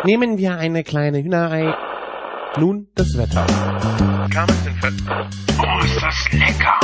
Nehmen wir eine kleine Hühnerei. Nun das Wetter. Oh, ist das lecker!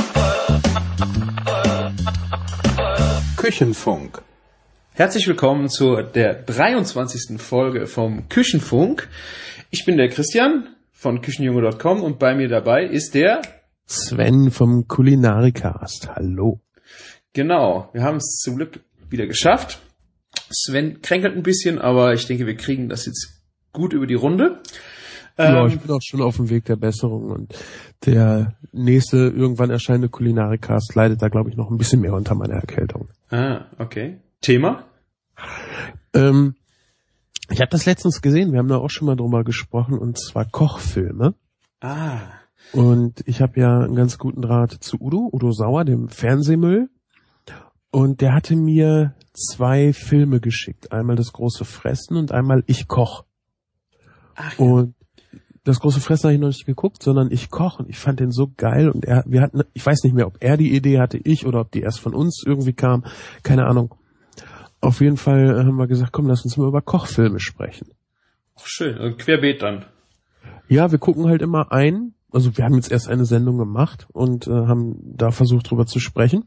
Küchenfunk. Herzlich willkommen zu der 23. Folge vom Küchenfunk. Ich bin der Christian von Küchenjunge.com und bei mir dabei ist der Sven vom Kulinarikast. Hallo. Genau, wir haben es zum Glück wieder geschafft. Sven kränkelt ein bisschen, aber ich denke, wir kriegen das jetzt gut über die Runde. Ja, ich bin auch schon auf dem Weg der Besserung und der nächste irgendwann erscheinende Kulinarikast leidet da, glaube ich, noch ein bisschen mehr unter meiner Erkältung. Ah, okay. Thema? Ich habe das letztens gesehen, wir haben da auch schon mal drüber gesprochen, und zwar Kochfilme. Ah. Und ich habe ja einen ganz guten Draht zu Udo Sauer, dem Fernsehmüll. Und der hatte mir 2 Filme geschickt. Einmal Das große Fressen und einmal Ich koch. Ach, ja. Und Das große Fressen habe ich noch nicht geguckt, sondern Ich koch. Und ich fand den so geil. Und wir hatten, ich weiß nicht mehr, ob er die Idee hatte, oder ob die erst von uns irgendwie kam. Keine Ahnung. Auf jeden Fall haben wir gesagt, komm, lass uns mal über Kochfilme sprechen. Ach, schön. Und querbeet dann. Ja, wir gucken halt immer ein. Also wir haben jetzt erst eine Sendung gemacht und haben da versucht, drüber zu sprechen.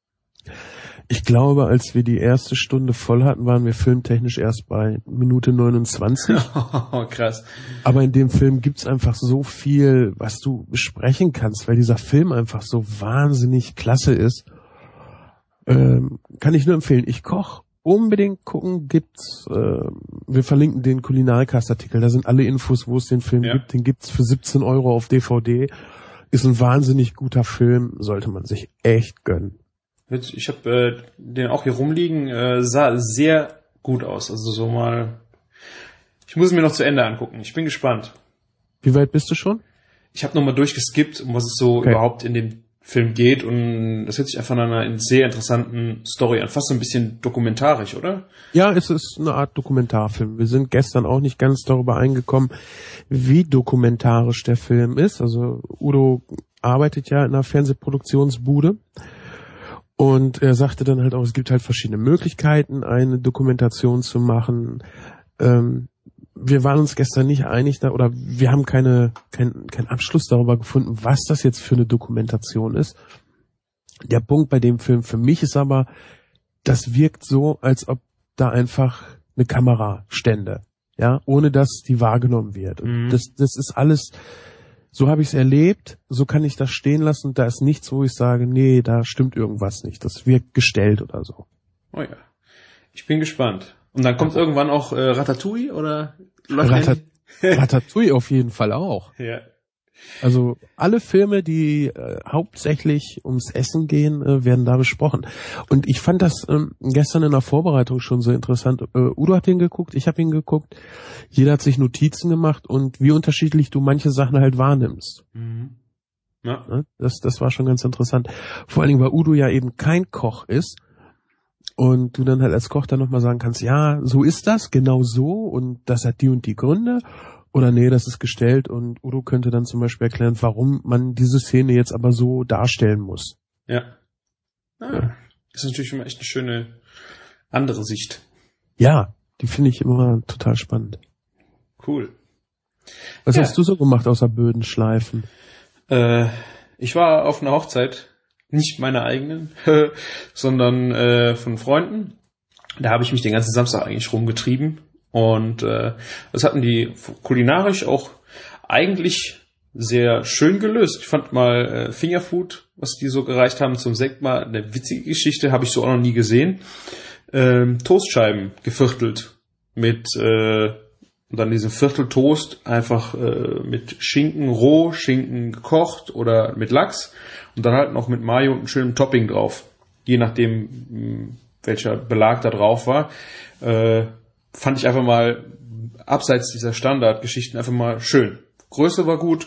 Ich glaube, als wir die erste Stunde voll hatten, waren wir filmtechnisch erst bei Minute 29. Krass. Aber in dem Film gibt's einfach so viel, was du besprechen kannst, weil dieser Film einfach so wahnsinnig klasse ist. Kann ich nur empfehlen. Ich koch. Unbedingt gucken, gibt's, wir verlinken den Kulinarikast-Artikel, da sind alle Infos, wo es den Film gibt, den gibt's für 17 € auf DVD, ist ein wahnsinnig guter Film, sollte man sich echt gönnen. Ich habe den auch hier rumliegen, sah sehr gut aus, also so mal, ich muss es mir noch zu Ende angucken, ich bin gespannt. Wie weit bist du schon? Ich habe nochmal durchgeskippt, um was es so überhaupt in dem Film geht, und das hört sich einfach nach einer sehr interessanten Story an, fast so ein bisschen dokumentarisch, oder? Ja, es ist eine Art Dokumentarfilm. Wir sind gestern auch nicht ganz darüber eingekommen, wie dokumentarisch der Film ist. Also Udo arbeitet ja in einer Fernsehproduktionsbude und er sagte dann halt auch, es gibt halt verschiedene Möglichkeiten, eine Dokumentation zu machen. Wir waren uns gestern nicht einig, oder wir haben keinen Abschluss darüber gefunden, was das jetzt für eine Dokumentation ist. Der Punkt bei dem Film für mich ist aber, das wirkt so, als ob da einfach eine Kamera stände, ja, ohne dass die wahrgenommen wird. Und das ist alles, so habe ich es erlebt, so kann ich das stehen lassen, und da ist nichts, wo ich sage, nee, da stimmt irgendwas nicht, das wirkt gestellt oder so. Oh ja, ich bin gespannt. Und dann kommt irgendwann auch Ratatouille, oder? Ratatouille auf jeden Fall auch. Ja. Also alle Filme, die hauptsächlich ums Essen gehen, werden da besprochen. Und ich fand das gestern in der Vorbereitung schon so interessant. Udo hat ihn geguckt, ich habe ihn geguckt. Jeder hat sich Notizen gemacht, und wie unterschiedlich du manche Sachen halt wahrnimmst. Mhm. Ja. Das war schon ganz interessant. Vor allen Dingen, weil Udo ja eben kein Koch ist. Und du dann halt als Koch dann nochmal sagen kannst, ja, so ist das, genau so, und das hat die und die Gründe. Oder nee, das ist gestellt, und Udo könnte dann zum Beispiel erklären, warum man diese Szene jetzt aber so darstellen muss. Ja. Das ist natürlich schon mal echt eine schöne andere Sicht. Ja, die finde ich immer total spannend. Cool. Was hast du so gemacht außer Böden schleifen? Ich war auf einer Hochzeit, nicht meine eigenen, sondern von Freunden. Da habe ich mich den ganzen Samstag eigentlich rumgetrieben, und das hatten die kulinarisch auch eigentlich sehr schön gelöst. Ich fand mal Fingerfood, was die so gereicht haben zum Sekt, mal eine witzige Geschichte, habe ich so auch noch nie gesehen. Toastscheiben geviertelt mit und dann diesen Vierteltoast einfach mit Schinken roh, Schinken gekocht oder mit Lachs, und dann halt noch mit Mayo und einem schönen Topping drauf. Je nachdem, welcher Belag da drauf war. Fand ich einfach mal, abseits dieser Standardgeschichten, einfach mal schön. Größe war gut.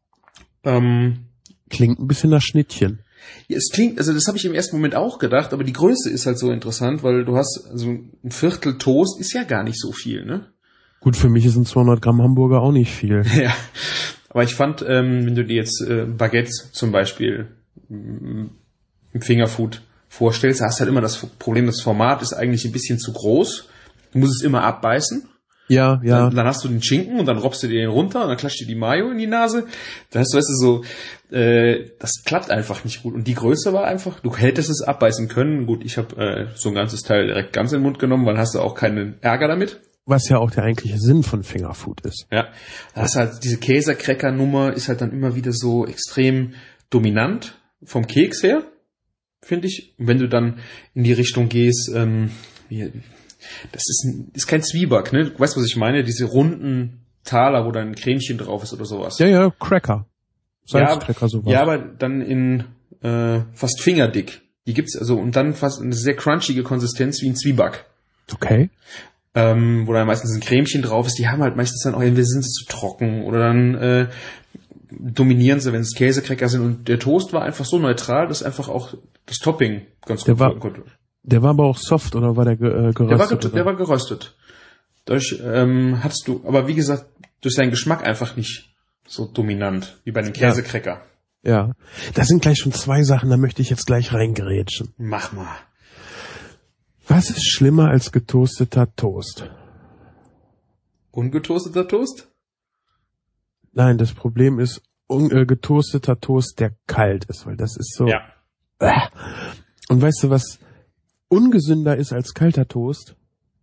Klingt ein bisschen nach Schnittchen. Ja, es klingt, also das habe ich im ersten Moment auch gedacht, aber die Größe ist halt so interessant, weil du hast, also ein Viertel Toast ist ja gar nicht so viel, ne? Gut, für mich ist ein 200 Gramm Hamburger auch nicht viel. Ja, aber ich fand, wenn du dir jetzt Baguettes zum Beispiel im Fingerfood vorstellst, hast du halt immer das Problem, das Format ist eigentlich ein bisschen zu groß. Du musst es immer abbeißen. Ja. Dann hast du den Schinken und dann robbst du den runter und dann klatscht dir die Mayo in die Nase. Dann hast du, weißt du, so, das klappt einfach nicht gut. Und die Größe war einfach, du hättest es abbeißen können. Gut, ich habe so ein ganzes Teil direkt ganz in den Mund genommen, weil hast du auch keinen Ärger damit. Was ja auch der eigentliche Sinn von Fingerfood ist. Ja, das ist halt, diese Käse-Cracker-Nummer ist halt dann immer wieder so extrem dominant vom Keks her, finde ich. Und wenn du dann in die Richtung gehst, das ist kein Zwieback, ne? Du weißt, was ich meine? Diese runden Taler, wo dann ein Cremchen drauf ist oder sowas. Ja, Cracker. Salzcracker, sowas. Ja, aber dann in fast fingerdick. Die gibt's also und dann fast eine sehr crunchige Konsistenz wie ein Zwieback. Okay. Wo dann meistens ein Cremchen drauf ist. Die haben halt meistens dann auch, entweder sind sie zu trocken oder dann dominieren sie, wenn es Käsecracker sind. Und der Toast war einfach so neutral, dass einfach auch das Topping ganz gut war. Der war aber auch soft, oder war der geröstet? Der war geröstet. Dadurch hattest du, aber wie gesagt, durch seinen Geschmack einfach nicht so dominant wie bei dem Käsecracker. Ja, das sind gleich schon 2 Sachen, da möchte ich jetzt gleich reingerätschen. Mach mal. Was ist schlimmer als getoasteter Toast? Ungetoasteter Toast? Nein, das Problem ist getoasteter Toast, der kalt ist, weil das ist so... Ja. Und weißt du, was ungesünder ist als kalter Toast?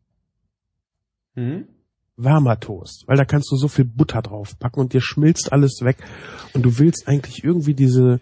Warmer Toast, weil da kannst du so viel Butter draufpacken und dir schmilzt alles weg und du willst eigentlich irgendwie diese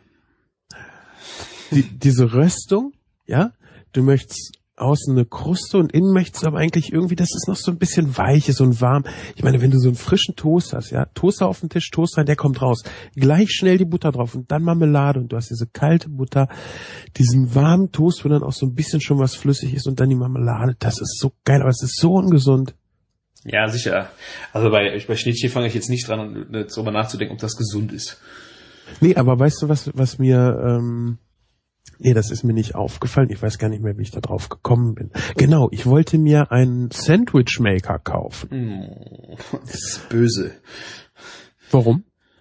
Röstung, ja? Du möchtest außen eine Kruste und innen möchtest du aber eigentlich irgendwie, dass es noch so ein bisschen weich ist und warm. Ich meine, wenn du so einen frischen Toast hast, ja, Toaster auf den Tisch, Toaster, der kommt raus, gleich schnell die Butter drauf und dann Marmelade und du hast diese kalte Butter, diesen warmen Toast, wo dann auch so ein bisschen schon was flüssig ist und dann die Marmelade, das ist so geil, aber es ist so ungesund. Ja, sicher. Also bei Schnittchen fange ich jetzt nicht dran, darüber nachzudenken, ob das gesund ist. Nee, aber weißt du, was mir, das ist mir nicht aufgefallen. Ich weiß gar nicht mehr, wie ich da drauf gekommen bin. Genau, ich wollte mir einen Sandwichmaker kaufen. Das ist böse. Warum?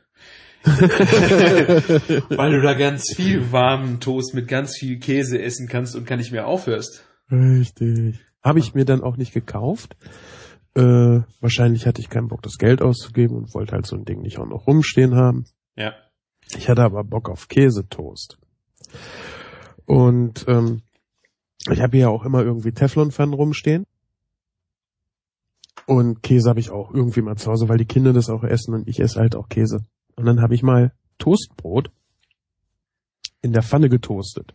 Weil du da ganz viel warmen Toast mit ganz viel Käse essen kannst und gar nicht mehr aufhörst. Richtig. Habe ich mir dann auch nicht gekauft. Wahrscheinlich hatte ich keinen Bock, das Geld auszugeben und wollte halt so ein Ding nicht auch noch rumstehen haben. Ja. Ich hatte aber Bock auf Käsetoast. Und ich habe hier ja auch immer irgendwie Teflonpfannen rumstehen. Und Käse habe ich auch irgendwie mal zu Hause, weil die Kinder das auch essen und ich esse halt auch Käse. Und dann habe ich mal Toastbrot in der Pfanne getoastet.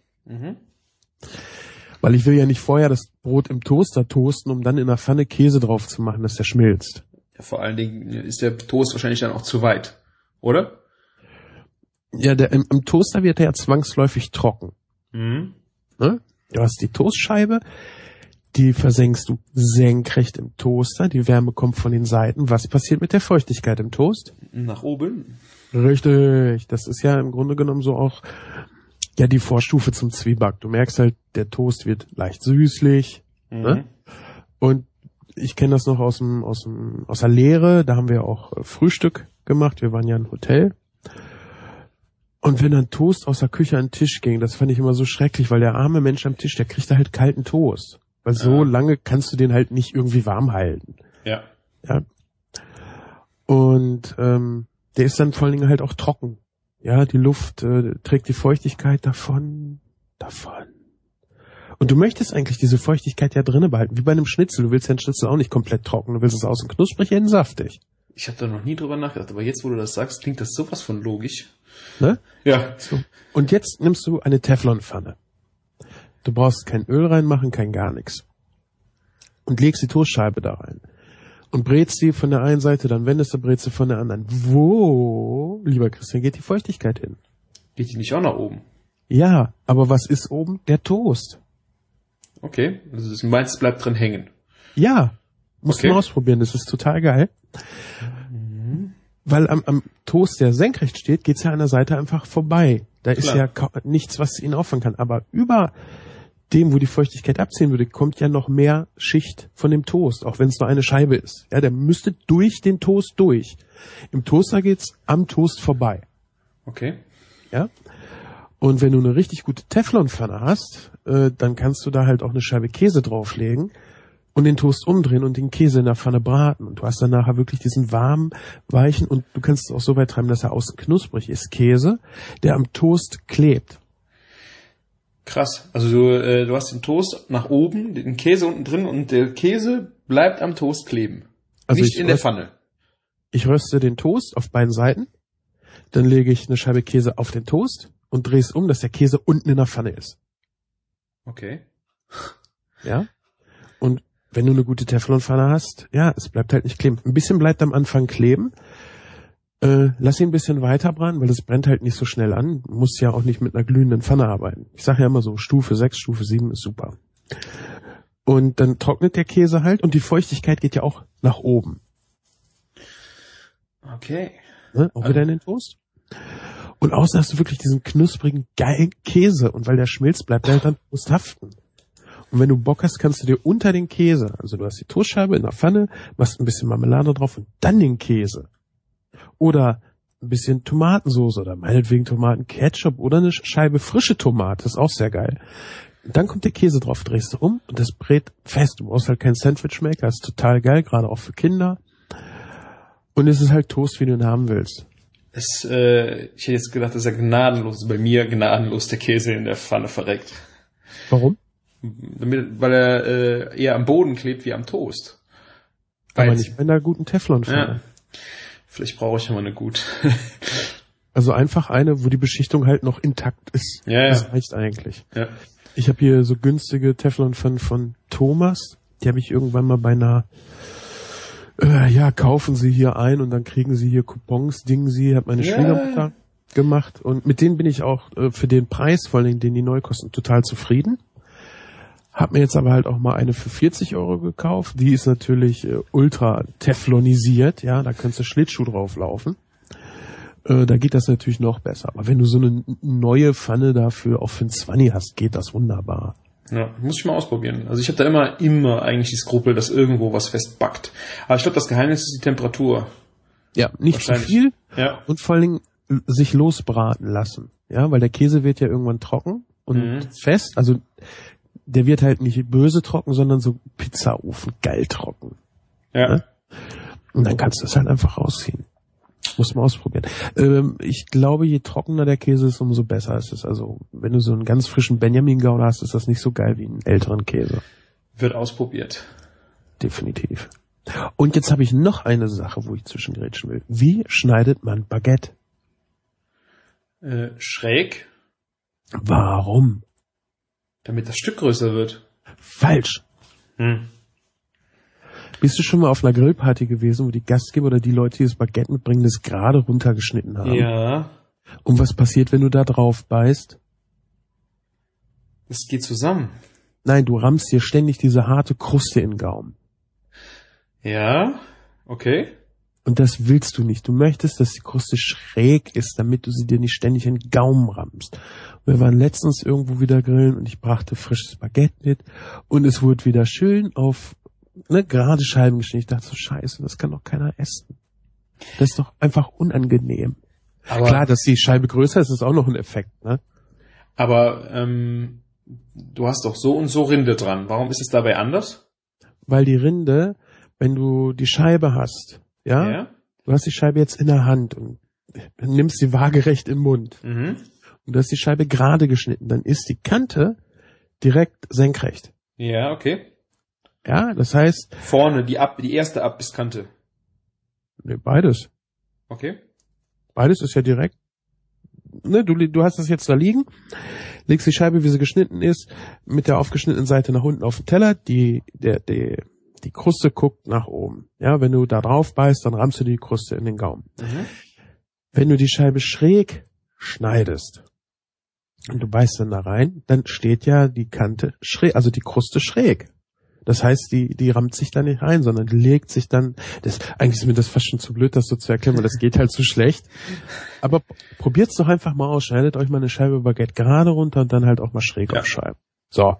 Weil ich will ja nicht vorher das Brot im Toaster toasten, um dann in der Pfanne Käse drauf zu machen, dass der schmilzt. Ja, vor allen Dingen ist der Toast wahrscheinlich dann auch zu weit, oder? Ja, im Toaster wird der ja zwangsläufig trocken. Ne? Du hast die Toastscheibe, die versenkst du senkrecht im Toaster, die Wärme kommt von den Seiten. Was passiert mit der Feuchtigkeit im Toast? Nach oben. Richtig, das ist ja im Grunde genommen so auch ja die Vorstufe zum Zwieback. Du merkst halt, der Toast wird leicht süßlich. Ne? Und ich kenne das noch aus der Lehre, da haben wir auch Frühstück gemacht, wir waren ja im Hotel. Und wenn dann Toast aus der Küche an den Tisch ging, das fand ich immer so schrecklich, weil der arme Mensch am Tisch, der kriegt da halt kalten Toast. Weil so lange kannst du den halt nicht irgendwie warm halten. Ja. Ja. Und der ist dann vor allen Dingen halt auch trocken. Ja, die Luft trägt die Feuchtigkeit davon. Und du möchtest eigentlich diese Feuchtigkeit ja drinnen behalten, wie bei einem Schnitzel. Du willst ja einen Schnitzel auch nicht komplett trocken. Du willst es außen knusprig, innen saftig. Ich habe da noch nie drüber nachgedacht, aber jetzt, wo du das sagst, klingt das sowas von logisch. Ne? Ja. So. Und jetzt nimmst du eine Teflonpfanne. Du brauchst kein Öl reinmachen, kein gar nichts. Und legst die Toastscheibe da rein. Und brätst sie von der einen Seite, dann wendest du, brätst sie von der anderen. Wo, lieber Christian, geht die Feuchtigkeit hin? Geht die nicht auch nach oben? Ja, aber was ist oben? Der Toast. Okay, also das meinst, es bleibt drin hängen. Ja, musst du mal ausprobieren, das ist total geil. Weil am Toast, der senkrecht steht, geht's ja an der Seite einfach vorbei. Da ist ja nichts, was ihn auffangen kann. Aber über dem, wo die Feuchtigkeit abziehen würde, kommt ja noch mehr Schicht von dem Toast, auch wenn es nur eine Scheibe ist. Ja, der müsste durch den Toast durch. Im Toaster geht's am Toast vorbei. Okay. Ja. Und wenn du eine richtig gute Teflonpfanne hast, dann kannst du da halt auch eine Scheibe Käse drauflegen und den Toast umdrehen und den Käse in der Pfanne braten. Und Du hast dann nachher wirklich diesen warmen, weichen und du kannst es auch so weit treiben, dass er außen knusprig ist. Käse, der am Toast klebt. Krass. Also du hast den Toast nach oben, den Käse unten drin und der Käse bleibt am Toast kleben. Also nicht in der Pfanne. Ich röste den Toast auf beiden Seiten, dann lege ich eine Scheibe Käse auf den Toast und drehe es um, dass der Käse unten in der Pfanne ist. Okay. Ja? Und wenn du eine gute Teflonpfanne hast, ja, es bleibt halt nicht kleben. Ein bisschen bleibt am Anfang kleben. Lass ihn ein bisschen weiter brennen, weil es brennt halt nicht so schnell an. Du musst ja auch nicht mit einer glühenden Pfanne arbeiten. Ich sage ja immer so, Stufe 6, Stufe 7 ist super. Und dann trocknet der Käse halt und die Feuchtigkeit geht ja auch nach oben. Okay. Ne? Auch wieder in den Toast. Und außen hast du wirklich diesen knusprigen, geilen Käse. Und weil der schmilzt, bleibt der halt dann Toast haften. Und wenn du Bock hast, kannst du dir unter den Käse, also du hast die Toastscheibe in der Pfanne, machst ein bisschen Marmelade drauf und dann den Käse. Oder ein bisschen Tomatensauce oder meinetwegen Tomatenketchup oder eine Scheibe frische Tomate, das ist auch sehr geil. Und dann kommt der Käse drauf, drehst du um und das brät fest. Du brauchst halt keinen Sandwichmaker, ist total geil, gerade auch für Kinder. Und es ist halt Toast, wie du ihn haben willst. Ich hätte jetzt gedacht, das ist ja gnadenlos, bei mir gnadenlos der Käse in der Pfanne verreckt. Warum? Weil er eher am Boden klebt wie am Toast. Aber nicht bei einer guten Teflonpfanne. Ja. Vielleicht brauche ich ja mal eine gute. Also einfach eine, wo die Beschichtung halt noch intakt ist. Ja, ja. Das reicht eigentlich. Ja. Ich habe hier so günstige Teflonpfannen von Thomas. Die habe ich irgendwann mal bei einer kaufen Sie hier ein und dann kriegen Sie hier Coupons, dingen Sie, hat meine Schwiegermutter gemacht. Und mit denen bin ich auch für den Preis, vor allem den die neu kosten, total zufrieden. Hab mir jetzt aber halt auch mal eine für 40 € gekauft. Die ist natürlich ultra teflonisiert, ja, da kannst du Schlittschuh drauf laufen. Da geht das natürlich noch besser. Aber wenn du so eine neue Pfanne dafür auch für ein 20 hast, geht das wunderbar. Ja, muss ich mal ausprobieren. Also ich habe da immer eigentlich die Skrupel, dass irgendwo was festbackt. Aber ich glaube, das Geheimnis ist die Temperatur. Ja, nicht zu viel und vor allen Dingen sich losbraten lassen. Ja, weil der Käse wird ja irgendwann trocken und fest. Also der wird halt nicht böse trocken, sondern so Pizzaofen geil trocken. Ja. Ne? Und dann kannst du es halt einfach rausziehen. Muss man ausprobieren. Ich glaube, je trockener der Käse ist, umso besser ist es. Also, wenn du so einen ganz frischen Benjamin-Gouda hast, ist das nicht so geil wie einen älteren Käse. Wird ausprobiert. Definitiv. Und jetzt habe ich noch eine Sache, wo ich zwischengrätschen will. Wie schneidet man Baguette? Schräg. Warum? Damit das Stück größer wird. Falsch. Bist du schon mal auf einer Grillparty gewesen, wo die Gastgeber oder die Leute, die das Baguette mitbringen, das gerade runtergeschnitten haben? Ja. Und was passiert, wenn du da drauf beißt? Es geht zusammen. Nein, du rammst dir ständig diese harte Kruste in den Gaumen. Ja, okay. Und das willst du nicht. Du möchtest, dass die Kruste schräg ist, damit du sie dir nicht ständig in den Gaumen rammst. Wir waren letztens irgendwo wieder grillen und ich brachte frisches Baguette mit und es wurde wieder schön auf gerade Scheiben geschnitten. Ich dachte so, scheiße, das kann doch keiner essen. Das ist doch einfach unangenehm. Aber klar, dass die Scheibe größer ist, ist auch noch ein Effekt, ne? Aber du hast doch so und so Rinde dran. Warum ist es dabei anders? Weil die Rinde, wenn du die Scheibe hast, ja? Du hast die Scheibe jetzt in der Hand und nimmst sie waagerecht im Mund. Und du hast die Scheibe gerade geschnitten, dann ist die Kante direkt senkrecht. Ja, okay. Ja, das heißt... Vorne, die erste Abisskante. Ne, beides. Okay. Beides ist ja direkt... Ne, du hast das jetzt da liegen, legst die Scheibe, wie sie geschnitten ist, mit der aufgeschnittenen Seite nach unten auf den Teller, die Kruste guckt nach oben. Ja, wenn du da drauf beißt, dann rammst du die Kruste in den Gaumen. Wenn du die Scheibe schräg schneidest und du beißt dann da rein, dann steht ja die Kante schräg, also die Kruste schräg. Das heißt, die rammt sich da nicht rein, sondern die legt sich dann, eigentlich ist mir das fast schon zu blöd, das so zu erklären, weil das geht halt zu schlecht. Aber probiert's doch einfach mal aus, schneidet euch mal eine Scheibe Baguette gerade runter und dann halt auch mal schräg aufschreiben. So.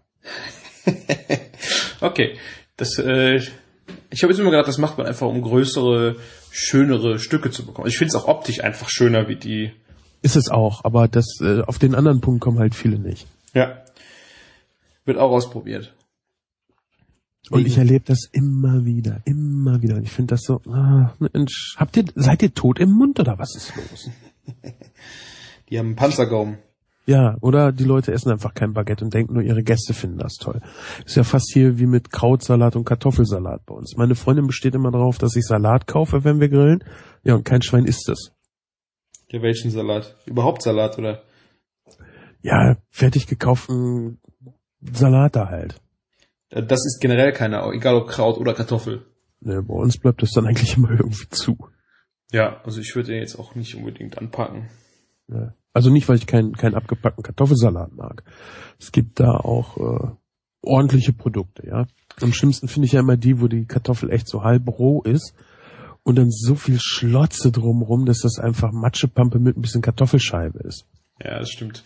Okay. Ich habe jetzt immer gedacht, das macht man einfach, um größere, schönere Stücke zu bekommen. Ich finde es auch optisch einfach schöner wie die. Ist es auch, aber auf den anderen Punkt kommen halt viele nicht. Ja. Wird auch ausprobiert. Und ich erlebe das immer wieder. Und ich finde das so, Mensch, seid ihr tot im Mund oder was ist los? Die haben einen Panzergaumen. Ja, oder die Leute essen einfach kein Baguette und denken nur, ihre Gäste finden das toll. Ist ja fast hier wie mit Krautsalat und Kartoffelsalat bei uns. Meine Freundin besteht immer darauf, dass ich Salat kaufe, wenn wir grillen. Ja, und kein Schwein isst es. Ja, welchen Salat? Überhaupt Salat, oder? Ja, fertig gekauften Salat da halt. Das ist generell keiner, egal ob Kraut oder Kartoffel. Ne, bei uns bleibt das dann eigentlich immer irgendwie zu. Ja, also ich würde den jetzt auch nicht unbedingt anpacken. Ja. Also nicht, weil ich keinen abgepackten Kartoffelsalat mag. Es gibt da auch ordentliche Produkte, ja. Am schlimmsten finde ich ja immer die, wo die Kartoffel echt so halb roh ist und dann so viel Schlotze drumrum, dass das einfach Matschepampe mit ein bisschen Kartoffelscheibe ist. Ja, das stimmt.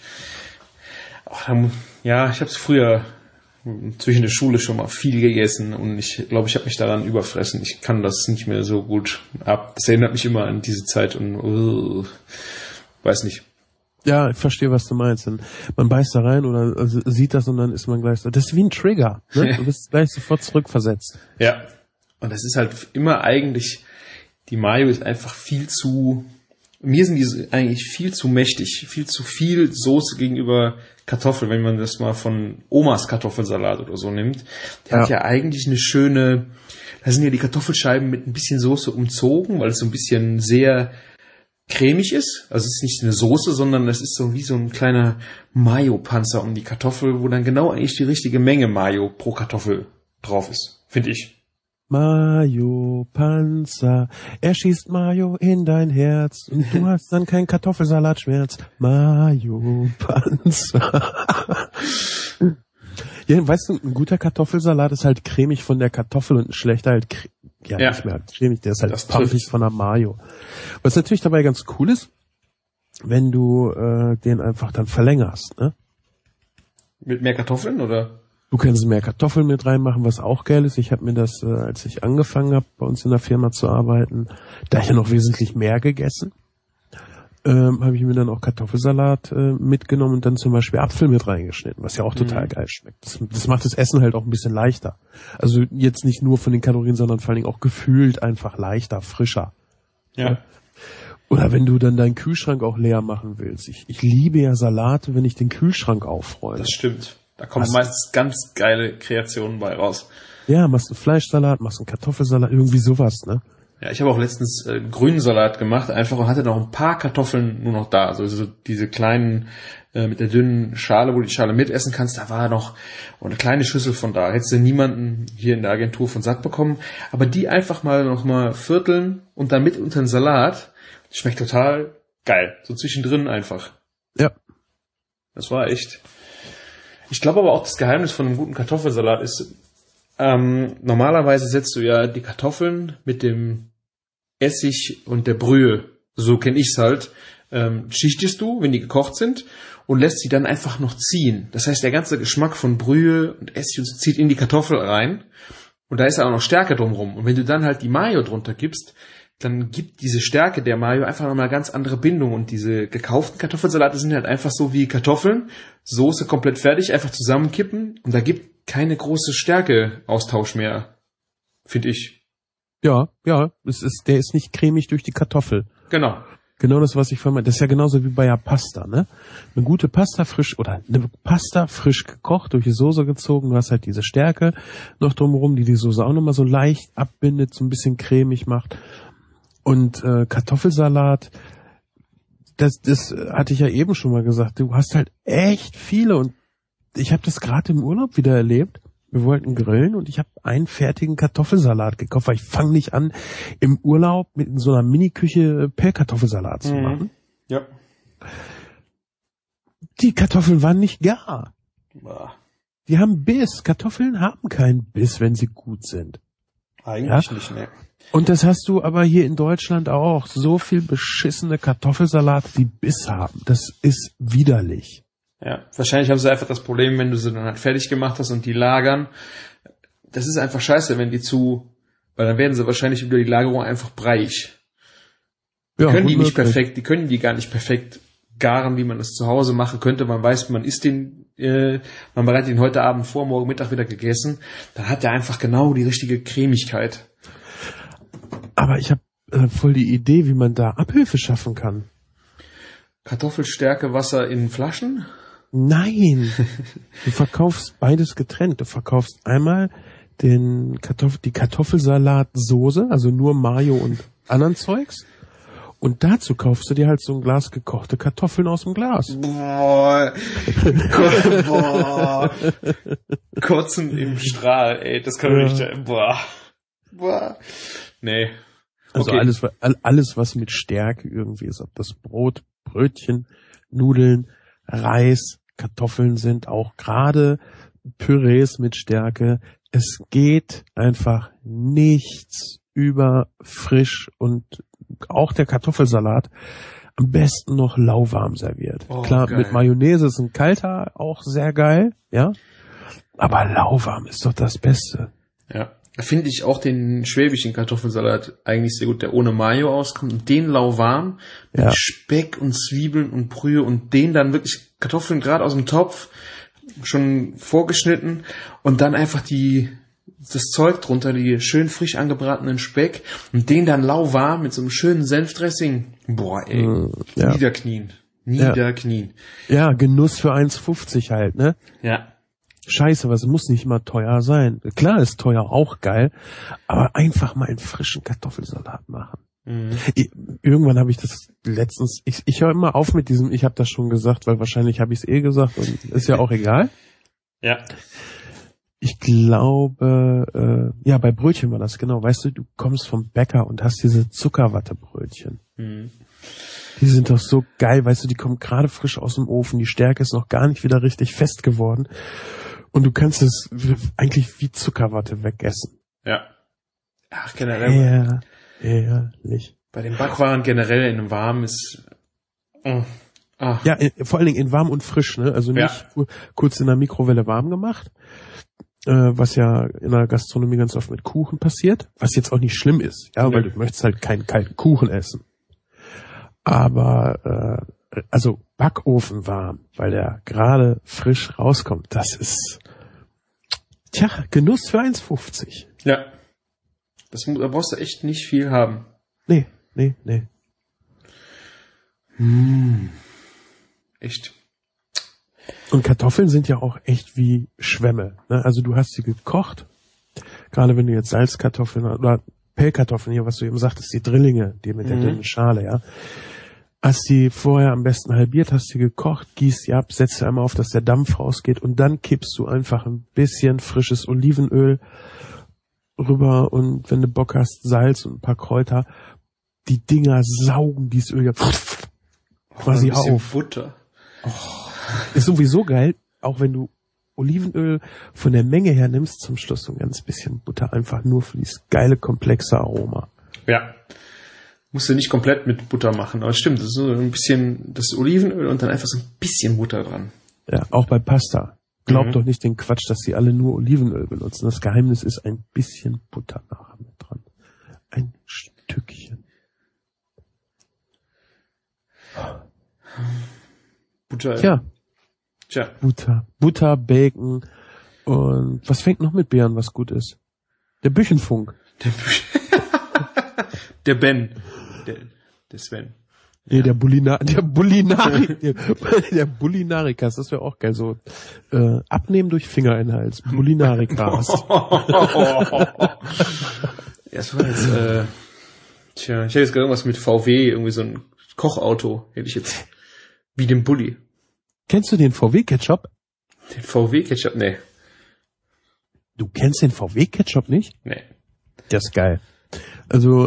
Ja, ich habe es früher zwischen der Schule schon mal viel gegessen und ich glaube, ich habe mich daran überfressen. Ich kann das nicht mehr so gut ab. Das erinnert mich immer an diese Zeit und weiß nicht. Ja, ich verstehe, was du meinst. Und man beißt da rein oder sieht das und dann ist man gleich so. Das ist wie ein Trigger. Ne? Ja. Du bist gleich sofort zurückversetzt. Ja, und das ist halt immer eigentlich, die Mayo ist einfach viel zu, mir sind die eigentlich viel zu mächtig, viel zu viel Soße gegenüber Kartoffel, wenn man das mal von Omas Kartoffelsalat oder so nimmt. Der hat ja eigentlich eine schöne, da sind ja die Kartoffelscheiben mit ein bisschen Soße umzogen, weil es so ein bisschen sehr cremig ist. Also es ist nicht eine Soße, sondern es ist so wie so ein kleiner Mayo-Panzer um die Kartoffel, wo dann genau eigentlich die richtige Menge Mayo pro Kartoffel drauf ist, finde ich. Mayo-Panzer, er schießt Mayo in dein Herz und du hast dann keinen Kartoffelsalatschmerz. Mayo-Panzer. Ja, weißt du, ein guter Kartoffelsalat ist halt cremig von der Kartoffel und ein schlechter halt nicht mehr cremig, der ist halt pampig von der Mayo. Was natürlich dabei ganz cool ist, wenn du den einfach dann verlängerst, ne? Mit mehr Kartoffeln, oder? Du kannst mehr Kartoffeln mit reinmachen, was auch geil ist. Ich habe mir das, als ich angefangen habe, bei uns in der Firma zu arbeiten, da ich ja noch wesentlich mehr gegessen, habe ich mir dann auch Kartoffelsalat mitgenommen und dann zum Beispiel Apfel mit reingeschnitten, was ja auch total geil schmeckt. Das macht das Essen halt auch ein bisschen leichter. Also jetzt nicht nur von den Kalorien, sondern vor allen Dingen auch gefühlt einfach leichter, frischer. Ja. Oder wenn du dann deinen Kühlschrank auch leer machen willst. Ich liebe ja Salate, wenn ich den Kühlschrank aufräume. Das stimmt. Da kommen meistens ganz geile Kreationen bei raus. Ja, machst du Fleischsalat, machst einen Kartoffelsalat, irgendwie sowas, ne? Ja, ich habe auch letztens grünen Salat gemacht, einfach und hatte noch ein paar Kartoffeln nur noch da. Also so diese kleinen mit der dünnen Schale, wo du die Schale mitessen kannst, da war noch eine kleine Schüssel von da. Hättest du niemanden hier in der Agentur von satt bekommen. Aber die einfach noch mal vierteln und dann mit unter den Salat. Schmeckt total geil. So zwischendrin einfach. Ja. Das war echt. Ich glaube aber auch, das Geheimnis von einem guten Kartoffelsalat ist, normalerweise setzt du ja die Kartoffeln mit dem Essig und der Brühe, so kenne ich's halt, schichtest du, wenn die gekocht sind, und lässt sie dann einfach noch ziehen. Das heißt, der ganze Geschmack von Brühe und Essig und so zieht in die Kartoffel rein, und da ist ja auch noch Stärke drumrum. Und wenn du dann halt die Mayo drunter gibst, dann gibt diese Stärke der Mayo einfach nochmal eine ganz andere Bindung. Und diese gekauften Kartoffelsalate sind halt einfach so wie Kartoffeln, Soße komplett fertig, einfach zusammenkippen, und da gibt keine große Stärkeaustausch mehr, finde ich. Ja, der ist nicht cremig durch die Kartoffel. Genau. Genau das, was ich vorhin meinte. Das ist ja genauso wie bei der Pasta, ne? Eine gute Pasta frisch gekocht, durch die Soße gezogen, du hast halt diese Stärke noch drumherum, die Soße auch nochmal so leicht abbindet, so ein bisschen cremig macht. Und Kartoffelsalat, das hatte ich ja eben schon mal gesagt, du hast halt echt viele, und ich habe das gerade im Urlaub wieder erlebt. Wir wollten grillen und ich habe einen fertigen Kartoffelsalat gekauft, weil ich fange nicht an, im Urlaub mit so einer Mini-Küche Pellkartoffelsalat zu machen. Ja. Die Kartoffeln waren nicht gar. Boah. Die haben Biss. Kartoffeln haben keinen Biss, wenn sie gut sind. Eigentlich nicht, ne. Und das hast du aber hier in Deutschland auch. So viel beschissene Kartoffelsalate, die Biss haben. Das ist widerlich. Ja, wahrscheinlich haben sie einfach das Problem, wenn du sie dann halt fertig gemacht hast und die lagern. Das ist einfach scheiße, wenn weil dann werden sie wahrscheinlich über die Lagerung einfach breiig. Die können die nicht perfekt, die können die gar nicht perfekt garen, wie man das zu Hause machen könnte. Man weiß, man isst den man bereitet ihn heute Abend vor, morgen Mittag wieder gegessen, dann hat er einfach genau die richtige Cremigkeit. Aber ich habe voll die Idee, wie man da Abhilfe schaffen kann. Kartoffelstärke, Wasser in Flaschen? Nein, du verkaufst beides getrennt. Du verkaufst einmal die Kartoffelsalatsoße, also nur Mayo und anderen Zeugs. Und dazu kaufst du dir halt so ein Glas gekochte Kartoffeln aus dem Glas. Boah. Kotzen im Strahl, ey, das kann doch nicht, boah. Nee. Also okay. alles, was mit Stärke irgendwie ist, ob das Brot, Brötchen, Nudeln, Reis, Kartoffeln sind, auch gerade Pürees mit Stärke. Es geht einfach nichts über frisch und auch der Kartoffelsalat am besten noch lauwarm serviert. Oh, klar, geil. mit Mayonnaise ist ein kalter auch sehr geil, ja. Aber lauwarm ist doch das Beste. Ja. Da finde ich auch den schwäbischen Kartoffelsalat eigentlich sehr gut, der ohne Mayo auskommt und den lauwarm mit Speck und Zwiebeln und Brühe und den dann wirklich Kartoffeln gerade aus dem Topf schon vorgeschnitten und dann einfach das Zeug drunter, die schön frisch angebratenen Speck und den dann lauwarm mit so einem schönen Senfdressing. Boah, ey. Ja. Niederknien. Ja, Genuss für 1,50 halt, ne? Ja. Scheiße, was muss nicht immer teuer sein. Klar ist teuer auch geil, aber einfach mal einen frischen Kartoffelsalat machen. Mhm. Irgendwann habe ich das letztens, ich höre immer auf mit diesem, ich habe das schon gesagt, weil wahrscheinlich habe ich es gesagt und ist ja auch egal. Ja. Ich glaube, bei Brötchen war das, genau. Weißt du kommst vom Bäcker und hast diese Zuckerwattebrötchen. Mhm. Die sind doch so geil, weißt du, die kommen gerade frisch aus dem Ofen, die Stärke ist noch gar nicht wieder richtig fest geworden. Und du kannst es eigentlich wie Zuckerwatte wegessen. Ja. Ach, generell. Ehrlich. Bei den Backwaren generell in einem Warmen ist... Ja, vor allen Dingen in warm und frisch, ne? Also nicht kurz in der Mikrowelle warm gemacht, was ja in der Gastronomie ganz oft mit Kuchen passiert, was jetzt auch nicht schlimm ist, ja, weil du möchtest halt keinen kalten Kuchen essen. Aber also Backofen warm, weil der gerade frisch rauskommt, das ist Genuss für 1,50. Ja. Da brauchst du echt nicht viel haben. Nee. Echt. Und Kartoffeln sind ja auch echt wie Schwämme, ne? Also du hast sie gekocht, gerade wenn du jetzt Salzkartoffeln oder Pellkartoffeln hier, was du eben sagtest, die Drillinge, die mit der dünnen Schale, ja. Hast die vorher am besten halbiert, hast sie gekocht, gießt sie ab, setzt sie einmal auf, dass der Dampf rausgeht und dann kippst du einfach ein bisschen frisches Olivenöl rüber und wenn du Bock hast, Salz und ein paar Kräuter. Die Dinger saugen dieses Öl ja quasi auf. Butter. Ist sowieso geil, auch wenn du Olivenöl von der Menge her nimmst, zum Schluss so ein ganz bisschen Butter, einfach nur für dieses geile, komplexe Aroma. Ja. Musst du nicht komplett mit Butter machen, aber es stimmt, das ist so ein bisschen das Olivenöl und dann einfach so ein bisschen Butter dran. Ja, auch bei Pasta. Glaubt doch nicht den Quatsch, dass sie alle nur Olivenöl benutzen. Das Geheimnis ist ein bisschen Butter nachher mit dran. Ein Stückchen. Butter. Tja. Butter, Bacon und was fängt noch mit Beeren, was gut ist? Der Büchenfunk. Der Ben. Der Sven. Nee, der Bullinarikas, das wäre auch geil, so abnehmen durch Fingerinhals, Bullinarikas. Das war jetzt, ich hätte jetzt irgendwas mit VW, irgendwie so ein Kochauto, hätte ich jetzt, wie den Bulli. Kennst du den VW-Ketchup? Den VW-Ketchup? Nee. Du kennst den VW-Ketchup nicht? Nee. Das ist geil. Also,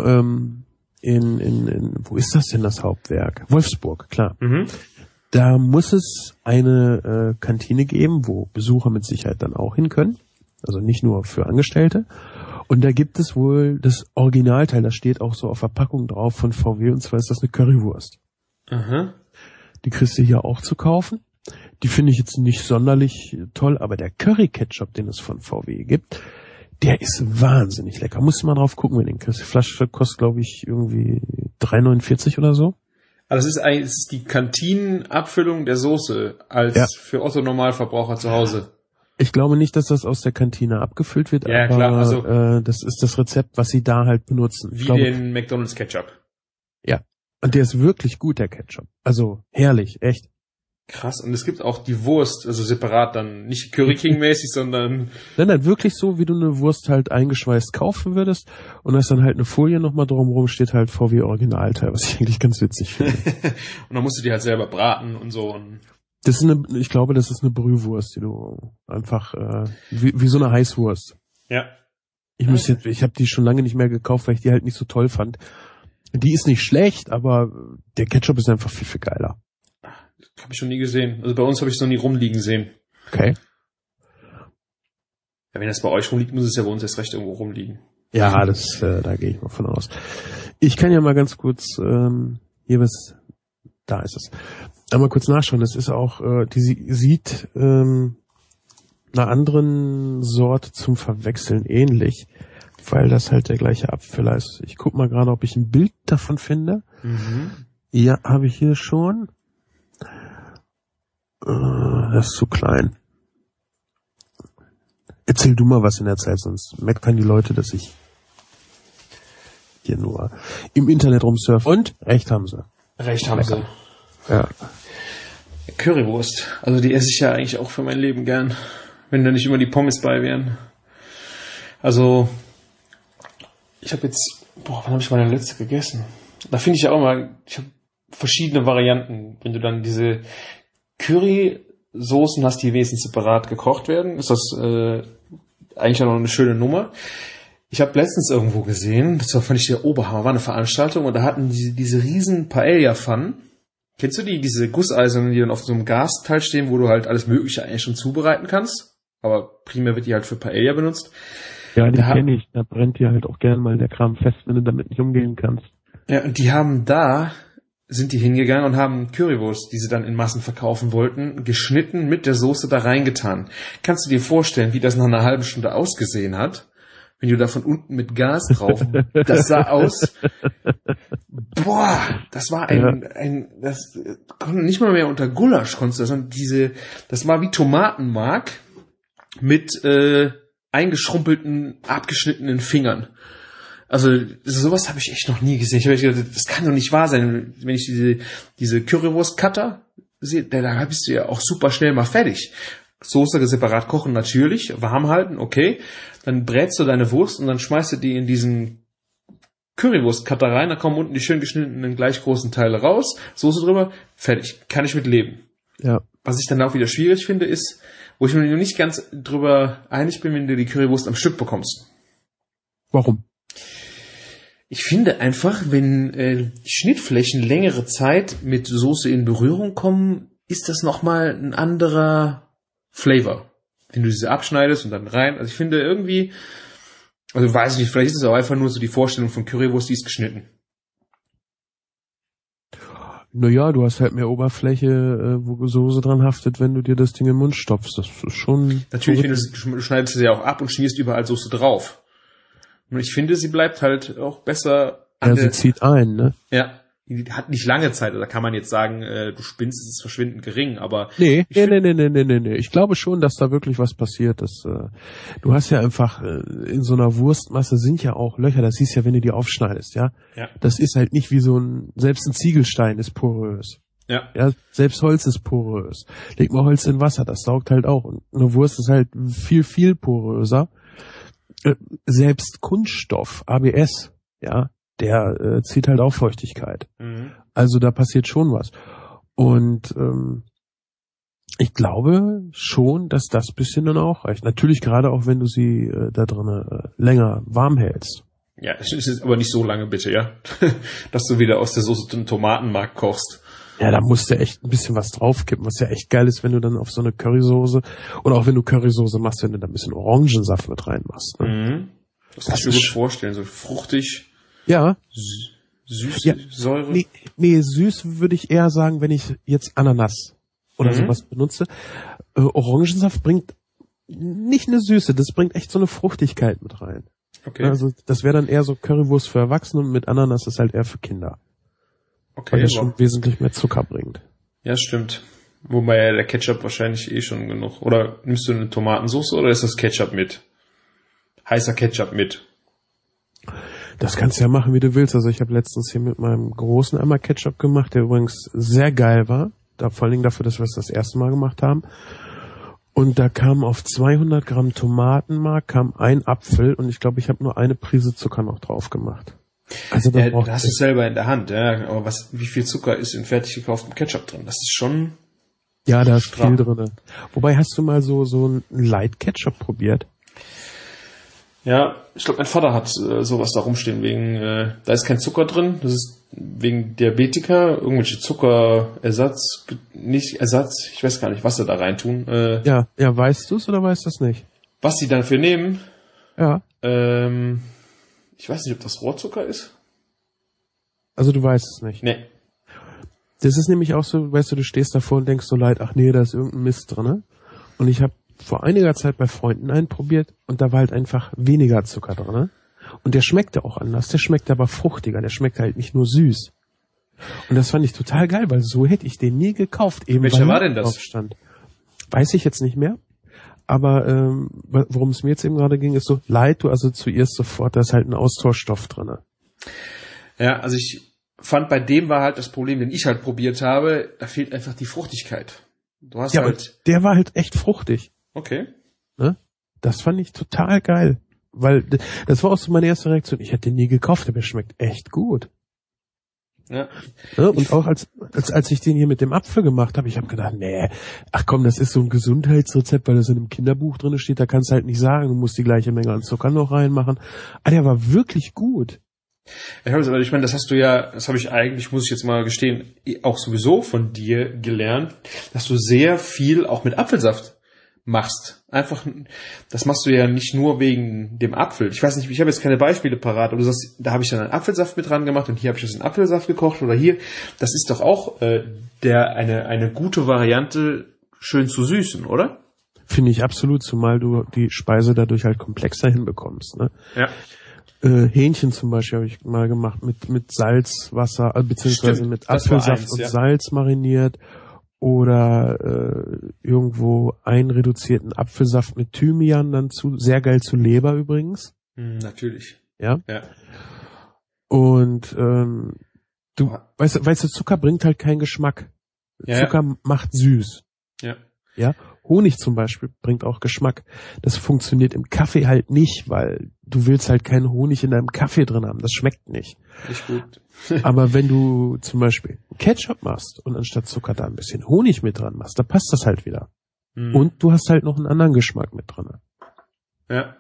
wo ist das denn das Hauptwerk? Wolfsburg, klar. Mhm. Da muss es eine Kantine geben, wo Besucher mit Sicherheit dann auch hin können. Also nicht nur für Angestellte. Und da gibt es wohl das Originalteil, das steht auch so auf Verpackung drauf von VW, und zwar ist das eine Currywurst. Aha. Die kriegst du hier auch zu kaufen. Die finde ich jetzt nicht sonderlich toll, aber der Curry-Ketchup, den es von VW gibt, der ist wahnsinnig lecker. Musst du mal drauf gucken, wenn du den kriegst. Die Flasche kostet, glaube ich, irgendwie 3,49 oder so. Also es ist die Kantinenabfüllung der Soße als für Otto Normalverbraucher zu Hause. Ich glaube nicht, dass das aus der Kantine abgefüllt wird, Ja, aber klar, also das ist das Rezept, was sie da halt benutzen. Wie den McDonald's Ketchup. Ja, und der ist wirklich gut, der Ketchup. Also herrlich, echt. Krass, und es gibt auch die Wurst, also separat dann, nicht Curry King-mäßig, sondern... Nein, wirklich so, wie du eine Wurst halt eingeschweißt kaufen würdest und da ist dann halt eine Folie nochmal drumherum, steht halt VW Originalteil, was ich eigentlich ganz witzig finde. Und dann musst du die halt selber braten und so. Und Das ist ich glaube, das ist eine Brühwurst, die du einfach, wie so eine Heißwurst. Ja. Ich habe die schon lange nicht mehr gekauft, weil ich die halt nicht so toll fand. Die ist nicht schlecht, aber der Ketchup ist einfach viel, viel geiler. Habe ich schon nie gesehen. Also bei uns habe ich es noch nie rumliegen sehen. Okay. Ja, wenn das bei euch rumliegt, muss es ja bei uns erst recht irgendwo rumliegen. Ja, da gehe ich mal von aus. Ich kann ja mal ganz kurz, da ist es. Einmal kurz nachschauen. Das ist auch, die sieht einer anderen Sorte zum Verwechseln ähnlich, weil das halt der gleiche Abfüller ist. Ich guck mal gerade, ob ich ein Bild davon finde. Mhm. Ja, habe ich hier schon. Das ist zu klein. Erzähl du mal was in der Zeit, sonst meckern die Leute, dass ich hier nur im Internet rumsurfe. Und recht haben sie. Recht haben sie. Ja. Currywurst. Also die esse ich ja eigentlich auch für mein Leben gern. Wenn da nicht immer die Pommes bei wären. Also, ich habe jetzt, wann habe ich meine letzte gegessen? Da finde ich ja auch mal, ich habe verschiedene Varianten. Wenn du dann diese Currysoßen hast, die wenigstens separat gekocht werden, ist das eigentlich auch noch eine schöne Nummer. Ich habe letztens irgendwo gesehen, fand ich der Oberhammer, war eine Veranstaltung und da hatten diese riesen Paella-Pfannen. Kennst du diese Gusseisernen, die dann auf so einem Gasteil stehen, wo du halt alles Mögliche eigentlich schon zubereiten kannst? Aber primär wird die halt für Paella benutzt. Ja, die kenne ich. Da brennt dir halt auch gern mal der Kram fest, wenn du damit nicht umgehen kannst. Ja, und sind die hingegangen und haben Currywurst, die sie dann in Massen verkaufen wollten, geschnitten mit der Soße da reingetan. Kannst du dir vorstellen, wie das nach einer halben Stunde ausgesehen hat? Wenn du da von unten mit Gas drauf, das sah aus, das war das konnte nicht mal mehr unter Gulasch konntest du, sondern das war wie Tomatenmark mit eingeschrumpelten, abgeschnittenen Fingern. Also sowas habe ich echt noch nie gesehen. Ich habe gedacht, das kann doch nicht wahr sein. Wenn ich diese Currywurst-Cutter sehe, da bist du ja auch super schnell mal fertig. Soße separat kochen natürlich, warm halten, okay. Dann brätst du deine Wurst und dann schmeißt du die in diesen Currywurst-Cutter rein, da kommen unten die schön geschnittenen gleich großen Teile raus, Soße drüber, fertig. Kann ich mit leben. Ja. Was ich dann auch wieder schwierig finde, ist, wo ich mir noch nicht ganz drüber einig bin, wenn du die Currywurst am Stück bekommst. Warum? Ich finde einfach, wenn die Schnittflächen längere Zeit mit Soße in Berührung kommen, ist das nochmal ein anderer Flavor. Wenn du diese abschneidest und dann rein. Also ich finde irgendwie, also weiß ich nicht, vielleicht ist es auch einfach nur so die Vorstellung von Currywurst, die ist geschnitten. Naja, du hast halt mehr Oberfläche, wo Soße dran haftet, wenn du dir das Ding im Mund stopfst. Das ist schon... Natürlich, du schneidest sie ja auch ab und schmierst überall Soße drauf. Und ich finde, sie bleibt halt auch besser an sie zieht ein, ne? Ja. Die hat nicht lange Zeit, da kann man jetzt sagen, du spinnst, es ist verschwindend gering, aber... Nee. Ich glaube schon, dass da wirklich was passiert. Du hast ja einfach, in so einer Wurstmasse sind ja auch Löcher, das siehst du ja, wenn du die aufschneidest, ja? Ja. Das ist halt nicht wie selbst ein Ziegelstein ist porös. Ja. Ja, selbst Holz ist porös. Leg mal Holz in Wasser, das saugt halt auch. Und eine Wurst ist halt viel, viel poröser. Selbst Kunststoff, ABS, ja, der zieht halt auch Feuchtigkeit. Mhm. Also da passiert schon was. Und ich glaube schon, dass das bisschen dann auch reicht. Natürlich gerade auch, wenn du sie da drin länger warm hältst. Ja, es ist aber nicht so lange bitte, ja, dass du wieder aus der Soße den Tomatenmark kochst. Ja, da musst du echt ein bisschen was draufkippen, was ja echt geil ist, wenn du dann auf so eine Currysoße, oder auch wenn du Currysoße machst, wenn du da ein bisschen Orangensaft mit reinmachst. Ne? Mhm. Das kannst du dir gut vorstellen, so fruchtig. Ja. Süß, ja. Säure. Nee, süß würde ich eher sagen, wenn ich jetzt Ananas oder sowas benutze. Orangensaft bringt nicht eine Süße, das bringt echt so eine Fruchtigkeit mit rein. Okay. Also das wäre dann eher so Currywurst für Erwachsene und mit Ananas ist halt eher für Kinder. Okay, weil er schon wesentlich mehr Zucker bringt. Ja, stimmt. Wobei ja der Ketchup wahrscheinlich schon genug. Oder nimmst du eine Tomatensauce oder ist das Ketchup mit? Heißer Ketchup mit? Das kannst du ja machen, wie du willst. Also ich habe letztens hier mit meinem Großen einmal Ketchup gemacht, der übrigens sehr geil war. Vor allen Dingen dafür, dass wir es das erste Mal gemacht haben. Und da kam auf 200 Gramm Tomatenmark kam ein Apfel und ich glaube, ich habe nur eine Prise Zucker noch drauf gemacht. Also da hast du es selber in der Hand, ja. Aber wie viel Zucker ist in fertig gekauftem Ketchup drin? Das ist schon... Ja, da ist viel drin. Wobei, hast du mal so ein Light Ketchup probiert? Ja, ich glaube, mein Vater hat sowas da rumstehen wegen, da ist kein Zucker drin, das ist wegen Diabetiker, irgendwelche Zuckerersatz, nicht Ersatz, ich weiß gar nicht, was sie da reintun. Ja, weißt du es oder weißt du es nicht? Was sie dafür nehmen? Ja. Ich weiß nicht, ob das Rohrzucker ist. Also du weißt es nicht? Nee. Das ist nämlich auch so, weißt du stehst davor und denkst so leid, ach nee, da ist irgendein Mist drin, ne? Und ich habe vor einiger Zeit bei Freunden einen probiert und da war halt einfach weniger Zucker drin, ne? Und der schmeckte auch anders, der schmeckte aber fruchtiger, der schmeckte halt nicht nur süß. Und das fand ich total geil, weil so hätte ich den nie gekauft. Eben welcher war denn das? Stand. Weiß ich jetzt nicht mehr. Aber worum es mir jetzt eben gerade ging, ist so, Light, du assoziierst sofort, da ist halt ein Austauschstoff drin. Ja, also ich fand, bei dem war halt das Problem, den ich halt probiert habe, da fehlt einfach die Fruchtigkeit. Du hast halt... Der war halt echt fruchtig. Okay. Ne? Das fand ich total geil. Weil das war auch so meine erste Reaktion. Ich hätte den nie gekauft, aber er schmeckt echt gut. Ja. Ne? Und auch als ich den hier mit dem Apfel gemacht habe, ich habe gedacht, nee, ach komm, das ist so ein Gesundheitsrezept, weil das in einem Kinderbuch drin steht, da kannst du halt nicht sagen, du musst die gleiche Menge an Zucker noch reinmachen. Aber der war wirklich gut. Ja, aber ich meine, das hast du ja, das habe ich eigentlich, muss ich jetzt mal gestehen, auch sowieso von dir gelernt, dass du sehr viel auch mit Apfelsaft machst. Einfach, das machst du ja nicht nur wegen dem Apfel. Ich weiß nicht, ich habe jetzt keine Beispiele parat, aber du sagst, da habe ich dann einen Apfelsaft mit dran gemacht und hier habe ich das in Apfelsaft gekocht oder hier. Das ist doch auch eine gute Variante, schön zu süßen, oder? Finde ich absolut, zumal du die Speise dadurch halt komplexer hinbekommst. Ne? Ja. Hähnchen zum Beispiel habe ich mal gemacht mit Salzwasser, beziehungsweise Stimmt, mit Apfelsaft und Salz mariniert oder irgendwo einen reduzierten Apfelsaft mit Thymian dann sehr geil zu Leber übrigens. Natürlich. Ja. Und weißt du, Zucker bringt halt keinen Geschmack. Ja, Zucker macht süß. Ja. Honig zum Beispiel bringt auch Geschmack. Das funktioniert im Kaffee halt nicht, weil du willst halt keinen Honig in deinem Kaffee drin haben. Das schmeckt nicht. Nicht gut. Aber wenn du zum Beispiel Ketchup machst und anstatt Zucker da ein bisschen Honig mit dran machst, da passt das halt wieder. Und du hast halt noch einen anderen Geschmack mit drin. Ja.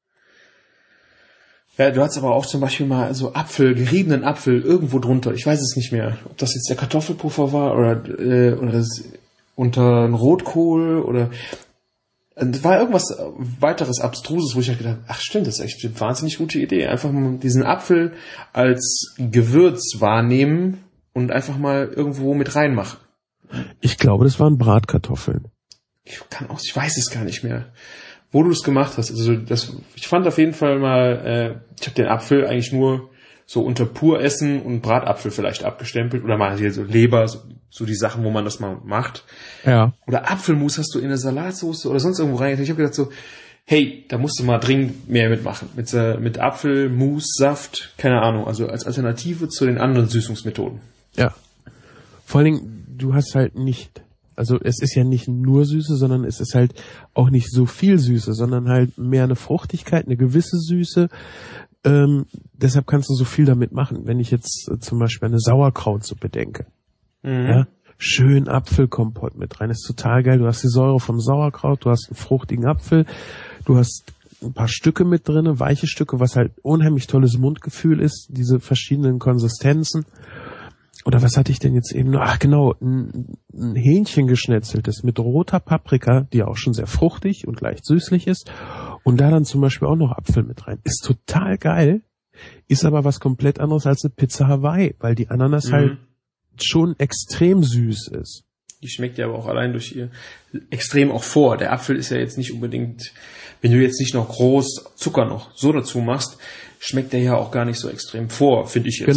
Ja, du hast aber auch zum Beispiel mal so geriebenen Apfel irgendwo drunter. Ich weiß es nicht mehr, ob das jetzt der Kartoffelpuffer war oder das unter ein Rotkohl oder das war irgendwas weiteres Abstruses, wo ich halt gedacht, ach stimmt, das ist echt eine wahnsinnig gute Idee. Einfach mal diesen Apfel als Gewürz wahrnehmen und einfach mal irgendwo mit reinmachen. Ich glaube, das waren Bratkartoffeln. Ich weiß es gar nicht mehr, wo du es gemacht hast. Also ich fand auf jeden Fall mal, ich habe den Apfel eigentlich nur so unter Puressen und Bratapfel vielleicht abgestempelt oder mal hier so Leber, so die Sachen, wo man das mal macht. Ja. Oder Apfelmus hast du in eine Salatsauce oder sonst irgendwo rein. Ich habe gedacht so, hey, da musst du mal dringend mehr mitmachen. Mit Apfelmus, Saft, keine Ahnung, also als Alternative zu den anderen Süßungsmethoden. Ja. Vor allen Dingen, du hast halt nicht, also es ist ja nicht nur Süße, sondern es ist halt auch nicht so viel Süße, sondern halt mehr eine Fruchtigkeit, eine gewisse Süße. Deshalb kannst du so viel damit machen. Wenn ich jetzt zum Beispiel eine Sauerkrautsuppe denke, ja, schön Apfelkompott mit rein, ist total geil. Du hast die Säure vom Sauerkraut, du hast einen fruchtigen Apfel, du hast ein paar Stücke mit drinne, weiche Stücke, was halt unheimlich tolles Mundgefühl ist, diese verschiedenen Konsistenzen. Oder was hatte ich denn jetzt eben noch? Ach genau, ein Hähnchen geschnetzeltes mit roter Paprika, die auch schon sehr fruchtig und leicht süßlich ist. Und da dann zum Beispiel auch noch Apfel mit rein. Ist total geil, ist aber was komplett anderes als eine Pizza Hawaii, weil die Ananas halt schon extrem süß ist. Die schmeckt ja aber auch allein durch ihr extrem auch vor. Der Apfel ist ja jetzt nicht unbedingt, wenn du jetzt nicht noch groß Zucker noch so dazu machst, schmeckt der ja auch gar nicht so extrem vor, finde ich jetzt. Genau.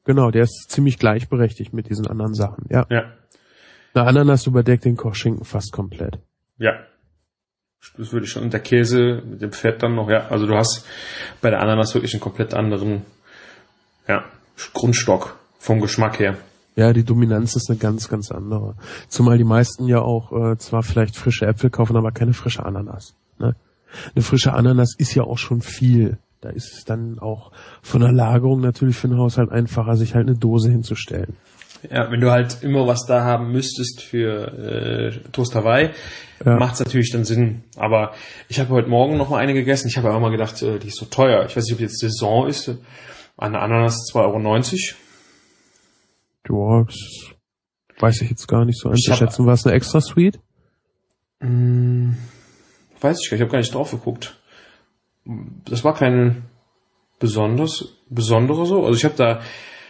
Genau, der ist ziemlich gleichberechtigt mit diesen anderen Sachen, ja. Ja. Eine Ananas überdeckt den Kochschinken fast komplett. Ja. Das würde ich schon. Und der Käse mit dem Fett dann noch, ja. Also du hast bei der Ananas wirklich einen komplett anderen, ja, Grundstock vom Geschmack her. Ja, die Dominanz ist eine ganz, ganz andere. Zumal die meisten ja auch zwar vielleicht frische Äpfel kaufen, aber keine frische Ananas. Ne? Eine frische Ananas ist ja auch schon viel. Da ist es dann auch von der Lagerung natürlich für den Haushalt einfacher, sich halt eine Dose hinzustellen. Ja, wenn du halt immer was da haben müsstest für Toast Hawaii, macht es natürlich dann Sinn. Aber ich habe heute Morgen noch mal eine gegessen. Ich habe auch mal gedacht, die ist so teuer. Ich weiß nicht, ob jetzt Saison ist. Eine Ananas 2,90 €. Ja, das weiß ich jetzt gar nicht so einzuschätzen. War es eine extra Sweet? Weiß ich gar nicht. Ich habe gar nicht drauf geguckt. Das war keine besondere so. Also ich habe da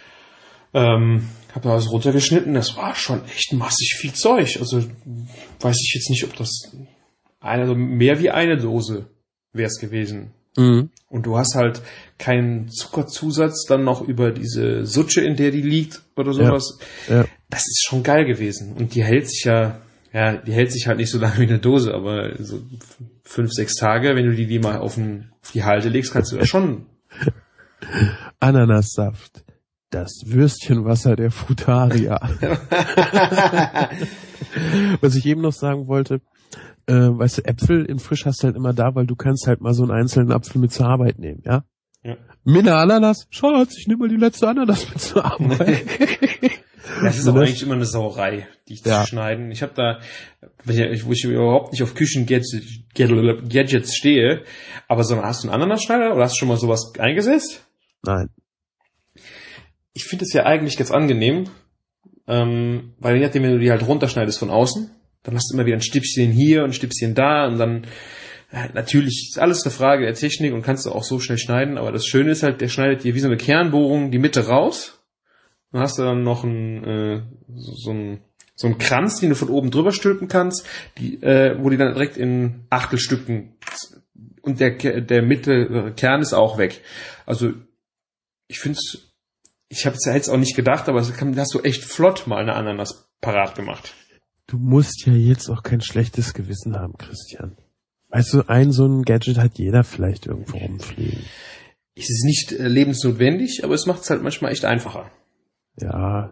was runtergeschnitten. Das war schon echt massig viel Zeug. Also weiß ich jetzt nicht, ob das also mehr wie eine Dose wäre es gewesen. Mhm. Und du hast halt keinen Zuckerzusatz dann noch über diese Sutsche, in der die liegt oder sowas. Ja. Das ist schon geil gewesen. Und die hält sich die hält sich halt nicht so lange wie eine Dose, aber so 5-6 Tage, wenn du die mal auf die Halde legst, kannst du ja schon. Ananassaft. Das Würstchenwasser der Frutaria. Was ich eben noch sagen wollte, weißt du, Äpfel in frisch hast du halt immer da, weil du kannst halt mal so einen einzelnen Apfel mit zur Arbeit nehmen, ja? Ja. Mit einer Ananas? Schatz, ich nehme mal die letzte Ananas mit zur Arbeit. Das ist auch eigentlich immer eine Sauerei, die zu schneiden. Ich habe da, wo ich überhaupt nicht auf Küchen-Gadgets stehe, aber hast du einen Ananasschneider oder hast du schon mal sowas eingesetzt? Nein. Ich finde es ja eigentlich ganz angenehm, weil je nachdem, wenn du die halt runterschneidest von außen, dann hast du immer wieder ein Stippchen hier und ein Stippchen da und dann, natürlich ist alles eine Frage der Technik und kannst du auch so schnell schneiden, aber das Schöne ist halt, der schneidet dir wie so eine Kernbohrung die Mitte raus. Dann hast du dann noch so einen Kranz, den du von oben drüber stülpen kannst, wo die dann direkt in Achtelstücken und der Mitte Kern ist auch weg. Also ich finde es, ich habe es ja jetzt auch nicht gedacht, aber da hast du echt flott mal eine Ananas parat gemacht. Du musst ja jetzt auch kein schlechtes Gewissen haben, Christian. Weißt du, so ein Gadget hat jeder vielleicht irgendwo rumfliegen. Es ist nicht lebensnotwendig, aber es macht es halt manchmal echt einfacher. Ja.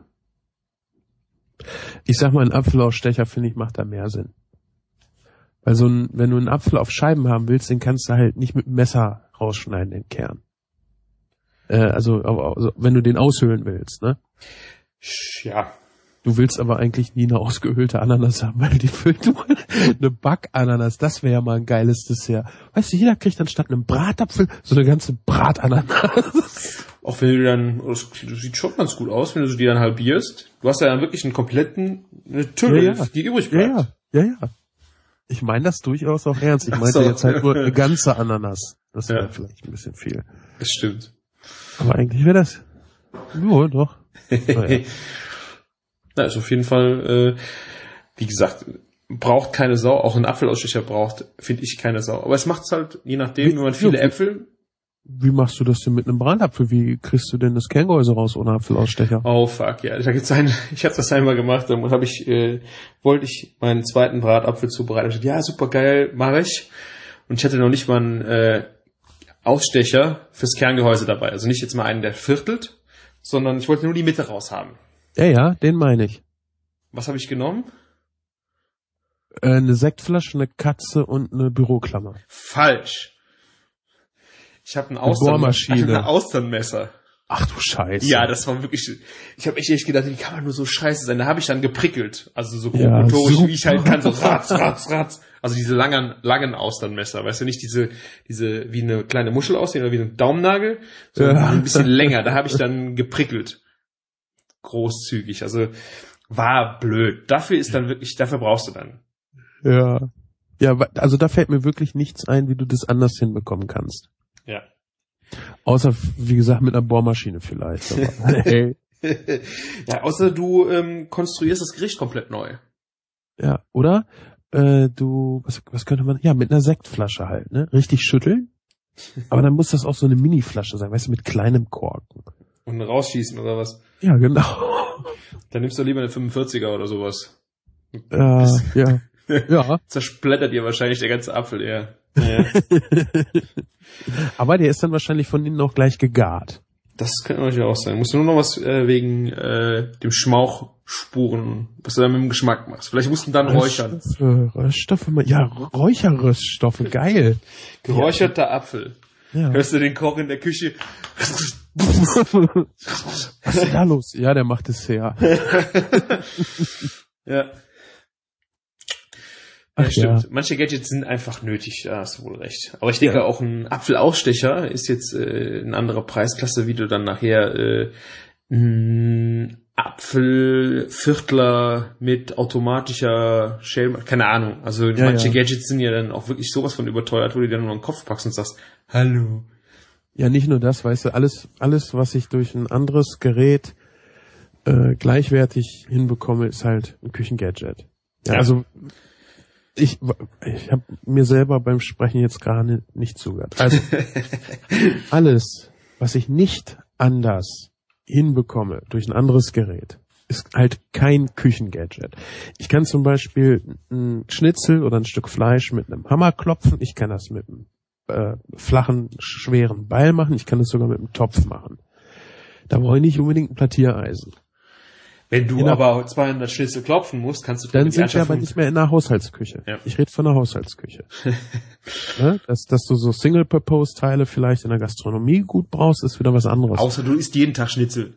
Ich sag mal, ein Apfelausstecher, finde ich, macht da mehr Sinn. Weil wenn du einen Apfel auf Scheiben haben willst, den kannst du halt nicht mit dem Messer rausschneiden, den Kern. Also wenn du den aushöhlen willst, ne? Ja. Du willst aber eigentlich nie eine ausgehöhlte Ananas haben, weil die füllt nur eine Backananas. Das wäre ja mal ein geiles Dessert. Weißt du, jeder kriegt dann statt einem Bratapfel so eine ganze Bratananas. Auch wenn du dann, das sieht schon ganz gut aus, wenn du die dann halbierst. Du hast ja dann wirklich eine Tülle, die übrig bleibt. Ja. Ich meine das durchaus auch ernst. Ich meinte jetzt halt nur eine ganze Ananas. Das wäre vielleicht ein bisschen viel. Das stimmt. Aber eigentlich wäre das. Ja, doch. Naja. Na, ist auf jeden Fall, wie gesagt, braucht keine Sau. Auch ein Apfelausstecher braucht, finde ich, keine Sau. Aber es macht es halt, je nachdem, wenn man viele Äpfel. Wie machst du das denn mit einem Bratapfel? Wie kriegst du denn das Kerngehäuse raus ohne Apfelausstecher? Oh fuck, ja. Ich habe das einmal gemacht, dann wollte ich meinen zweiten Bratapfel zubereiten. Ich dachte, ja, super geil, mache ich. Und ich hatte noch nicht mal einen Ausstecher fürs Kerngehäuse dabei. Also nicht jetzt mal einen, der viertelt, sondern ich wollte nur die Mitte raus haben. Ja, den meine ich. Was habe ich genommen? Eine Sektflasche, eine Katze und eine Büroklammer. Falsch. Ich habe ein Austernmesser. Ach du Scheiße. Ja, das war wirklich, ich habe echt gedacht, wie kann man nur so scheiße sein? Da habe ich dann geprickelt. Also so motorisch, wie ich halt kann, so ratz. Also diese langen Austernmesser, weißt du, nicht diese wie eine kleine Muschel aussehen oder wie ein Daumennagel, sondern ein bisschen länger. Da habe ich dann geprickelt. Großzügig. Also war blöd. Dafür brauchst du dann. Ja. Ja, also da fällt mir wirklich nichts ein, wie du das anders hinbekommen kannst. Ja. Außer, wie gesagt, mit einer Bohrmaschine vielleicht. Aber, hey. Ja, außer du konstruierst das Gericht komplett neu. Ja, oder? Was könnte man? Ja, mit einer Sektflasche halt, ne? Richtig schütteln. Aber dann muss das auch so eine Mini-Flasche sein, weißt du, mit kleinem Korken. Und rausschießen oder was? Ja, genau. Dann nimmst du lieber eine 45er oder sowas. Ja. Ja. Zersplättert dir wahrscheinlich der ganze Apfel eher. Ja. Aber der ist dann wahrscheinlich von innen auch gleich gegart. Das könnte natürlich auch sein. Musst du nur noch was wegen dem Schmauchspuren, was du dann mit dem Geschmack machst. Vielleicht musst du dann räuchern. Röststoffe, ja, Räucherröststoffe, geil. Geräucherter Apfel. Ja. Hörst du den Koch in der Küche? Was ist denn da los? Ja, der macht Dessert. Ja. Ach, stimmt. ja. Manche Gadgets sind einfach nötig, da hast du wohl recht. Aber ich denke, auch ein Apfelausstecher ist jetzt eine andere Preisklasse, wie du dann nachher ein Apfelviertler mit automatischer Schälmaschine, keine Ahnung. Also manche Gadgets sind ja dann auch wirklich sowas von überteuert, wo du dir nur einen Kopf packst und sagst, hallo. Ja, nicht nur das, weißt du, alles, was ich durch ein anderes Gerät gleichwertig hinbekomme, ist halt ein Küchengadget. Ja. Also ich habe mir selber beim Sprechen jetzt gerade nicht zugehört. Also alles, was ich nicht anders hinbekomme durch ein anderes Gerät, ist halt kein Küchengadget. Ich kann zum Beispiel ein Schnitzel oder ein Stück Fleisch mit einem Hammer klopfen. Ich kann das mit einem flachen, schweren Beil machen. Ich kann das sogar mit einem Topf machen. Da brauche ich nicht unbedingt ein Plattiereisen. Wenn du aber 200 Schnitzel klopfen musst, kannst du... Dann sind wir aber nicht mehr in der Haushaltsküche. Ja. Ich rede von der Haushaltsküche. Ne? Dass du so Single-Purpose-Teile vielleicht in der Gastronomie gut brauchst, ist wieder was anderes. Außer du isst jeden Tag Schnitzel.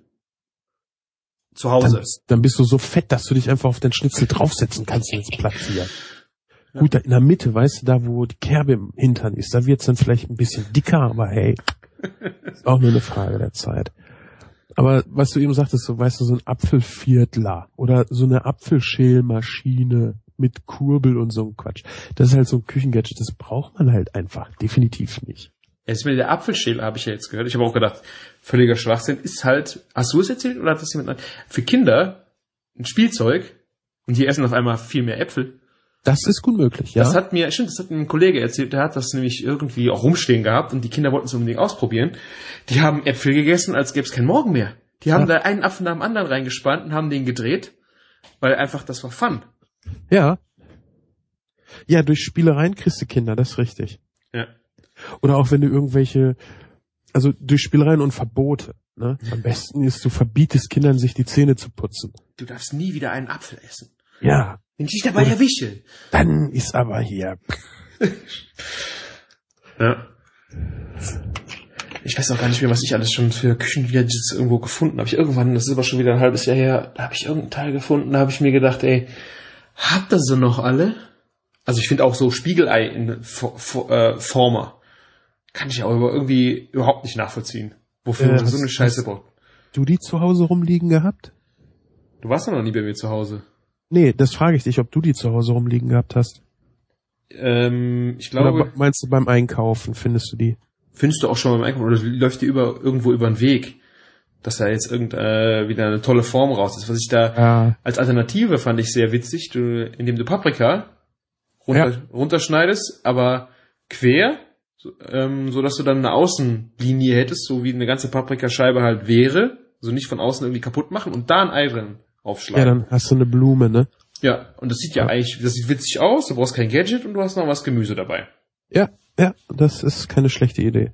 Zu Hause. Dann bist du so fett, dass du dich einfach auf den Schnitzel draufsetzen kannst und es platzieren. Ja. Gut, da in der Mitte, weißt du, da wo die Kerbe im Hintern ist, da wird's dann vielleicht ein bisschen dicker, aber hey, ist auch nur eine Frage der Zeit. Aber was du eben sagtest, so, weißt du, so ein Apfelviertler oder so eine Apfelschälmaschine mit Kurbel und so ein Quatsch. Das ist halt so ein Küchengadget, das braucht man halt einfach definitiv nicht. Jetzt mit der Apfelschäler habe ich ja jetzt gehört. Ich habe auch gedacht, völliger Schwachsinn ist halt, hast du es erzählt oder hat das jemand? Für Kinder ein Spielzeug und die essen auf einmal viel mehr Äpfel. Das ist gut möglich, ja. Das hat mir ein Kollege erzählt, der hat das nämlich irgendwie auch rumstehen gehabt und die Kinder wollten es unbedingt ausprobieren. Die haben Äpfel gegessen, als gäbe es keinen Morgen mehr. Die haben da einen Apfel nach dem anderen reingespannt und haben den gedreht, weil einfach das war Fun. Ja. Ja, durch Spielereien kriegst du Kinder, das ist richtig. Ja. Oder auch wenn du irgendwelche, also durch Spielereien und Verbote, ne? Am besten ist, du verbietest Kindern, sich die Zähne zu putzen. Du darfst nie wieder einen Apfel essen. Ja. Wenn ich dich dabei erwische. Dann ist aber hier. Ja. Ich weiß auch gar nicht mehr, was ich alles schon für Küchengadgets irgendwo gefunden habe. Das ist aber schon wieder ein halbes Jahr her, da habe ich irgendeinen Teil gefunden, da habe ich mir gedacht, ey, habt ihr sie noch alle? Also ich finde auch so Spiegelei in Former. Kann ich aber irgendwie überhaupt nicht nachvollziehen. Wofür man so eine Scheiße braucht. Du die zu Hause rumliegen gehabt? Du warst doch noch nie bei mir zu Hause. Nee, das frage ich dich, ob du die zu Hause rumliegen gehabt hast. Ich glaube... Oder meinst du beim Einkaufen, findest du die? Findest du auch schon beim Einkaufen, oder läuft die irgendwo über den Weg, dass da jetzt wieder eine tolle Form raus ist. Was ich da als Alternative fand ich sehr witzig, indem du Paprika runterschneidest, aber quer, so dass du dann eine Außenlinie hättest, so wie eine ganze Paprikascheibe halt wäre, also nicht von außen irgendwie kaputt machen und da ein Ei drin aufschlagen. Ja, dann hast du eine Blume, ne? Ja, und das sieht das sieht witzig aus, du brauchst kein Gadget und du hast noch was Gemüse dabei. Ja, das ist keine schlechte Idee.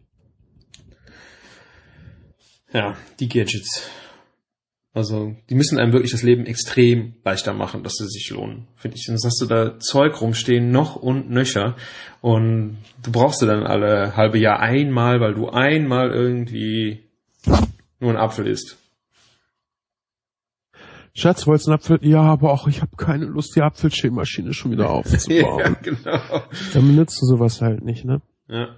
Ja, die Gadgets. Also, die müssen einem wirklich das Leben extrem leichter machen, dass sie sich lohnen, finde ich. Sonst hast du da Zeug rumstehen, noch und nöcher. Und du brauchst du dann alle halbe Jahr einmal, weil du einmal irgendwie nur einen Apfel isst. Schatz, wolltest du einen Apfel? Ja, aber auch ich habe keine Lust, die Apfelschälmaschine schon wieder aufzubauen. Ja, genau. Dann benutzt du sowas halt nicht, ne? Ja.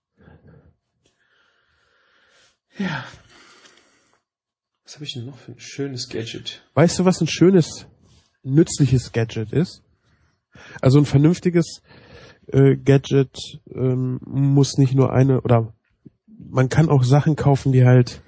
Ja. Was habe ich denn noch für ein schönes Gadget? Weißt du, was ein schönes, nützliches Gadget ist? Also ein vernünftiges Gadget muss nicht nur oder man kann auch Sachen kaufen, die halt...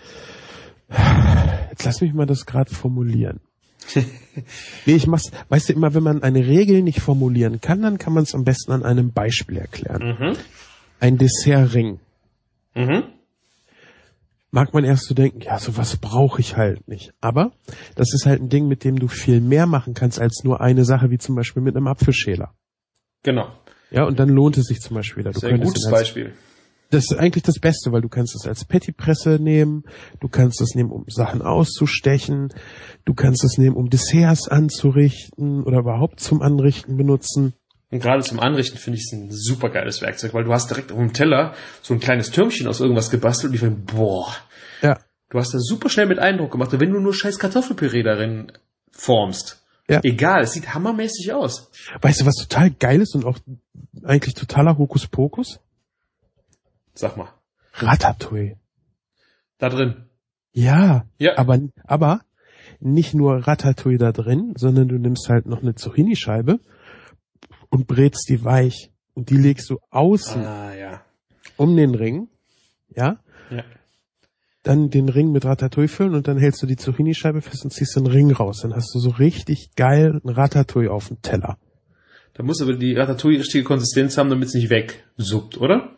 Jetzt lass mich mal das gerade formulieren. Nee, weißt du, immer wenn man eine Regel nicht formulieren kann, dann kann man es am besten an einem Beispiel erklären. Mhm. Ein Dessertring. Mhm. mag man erst so denken, ja, sowas brauche ich halt nicht. Aber das ist halt ein Ding, mit dem du viel mehr machen kannst als nur eine Sache, wie zum Beispiel mit einem Apfelschäler. Genau. Ja, und dann lohnt es sich zum Beispiel wieder. Das ist ein gutes Beispiel. Das ist eigentlich das Beste, weil du kannst es als Pattypresse nehmen, du kannst es nehmen, um Sachen auszustechen, du kannst es nehmen, um Desserts anzurichten oder überhaupt zum Anrichten benutzen. Und gerade zum Anrichten finde ich es ein super geiles Werkzeug, weil du hast direkt auf dem Teller so ein kleines Türmchen aus irgendwas gebastelt und ich finde, boah, ja. Du hast da super schnell mit Eindruck gemacht. Und wenn du nur scheiß Kartoffelpüree darin formst, ja. Egal, es sieht hammermäßig aus. Weißt du, was total geil ist und auch eigentlich totaler Hokuspokus? Sag mal. Ratatouille. Da drin. Ja. Ja. Aber nicht nur Ratatouille da drin, sondern du nimmst halt noch eine Zucchini-Scheibe und brätst die weich. Und die legst du außen um den Ring. Ja. Ja. Dann den Ring mit Ratatouille füllen und dann hältst du die Zucchini-Scheibe fest und ziehst den Ring raus. Dann hast du so richtig geil ein Ratatouille auf dem Teller. Da muss aber die Ratatouille richtige Konsistenz haben, damit es nicht wegsuppt, oder?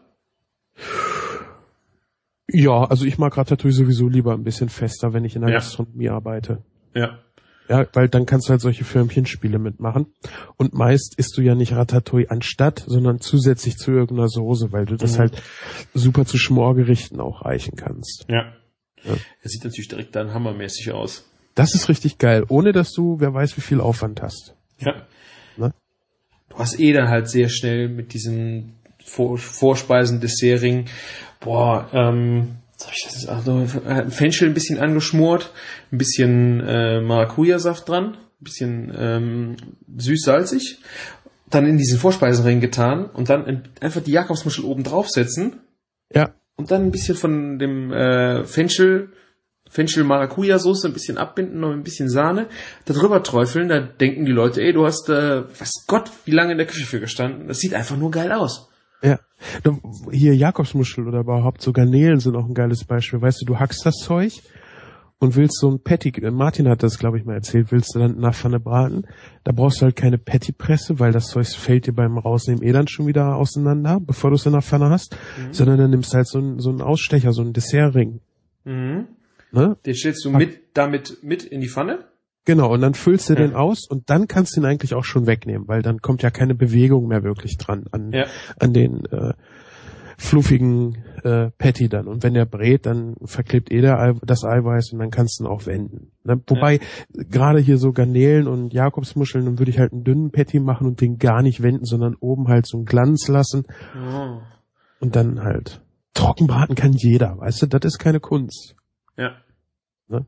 Ja, also ich mag Ratatouille sowieso lieber ein bisschen fester, wenn ich in der Gastronomie arbeite. Ja. Ja, weil dann kannst du halt solche Firmchenspiele mitmachen. Und meist isst du ja nicht Ratatouille anstatt, sondern zusätzlich zu irgendeiner Soße, weil du das halt super zu Schmorgerichten auch reichen kannst. Ja. Das sieht natürlich direkt dann hammermäßig aus. Das ist richtig geil, ohne dass du, wer weiß, wie viel Aufwand hast. Ja. Ne? Du hast dann halt sehr schnell mit diesen Vorspeisen, Dessertring, Fenchel ein bisschen angeschmort, ein bisschen Maracuja-Saft dran, ein bisschen süß-salzig, dann in diesen Vorspeisenring getan und dann einfach die Jakobsmuschel oben draufsetzen. Ja. Und dann ein bisschen von dem Fenchel-Maracuja-Soße ein bisschen abbinden, noch ein bisschen Sahne, da drüber träufeln, da denken die Leute, du hast, weiß Gott, wie lange in der Küche für gestanden. Das sieht einfach nur geil aus. Ja. Hier Jakobsmuschel oder überhaupt so Garnelen sind auch ein geiles Beispiel. Weißt du, du hackst das Zeug und willst so ein Patty, Martin hat das, glaube ich, mal erzählt, willst du dann in der Pfanne braten. Da brauchst du halt keine Pattypresse, weil das Zeug fällt dir beim Rausnehmen dann schon wieder auseinander, bevor du es in der Pfanne hast, sondern dann nimmst du halt so einen Ausstecher, so einen Dessertring. Mhm. Ne? Den stellst du damit mit in die Pfanne? Genau, und dann füllst du den aus und dann kannst du ihn eigentlich auch schon wegnehmen, weil dann kommt ja keine Bewegung mehr wirklich dran an den fluffigen Patty dann. Und wenn der brät, dann verklebt das Eiweiß und dann kannst du ihn auch wenden. Ne? Wobei, gerade hier so Garnelen und Jakobsmuscheln, dann würde ich halt einen dünnen Patty machen und den gar nicht wenden, sondern oben halt so einen Glanz lassen. Oh. Und dann halt trockenbraten kann jeder, weißt du, das ist keine Kunst. Ja. Ne?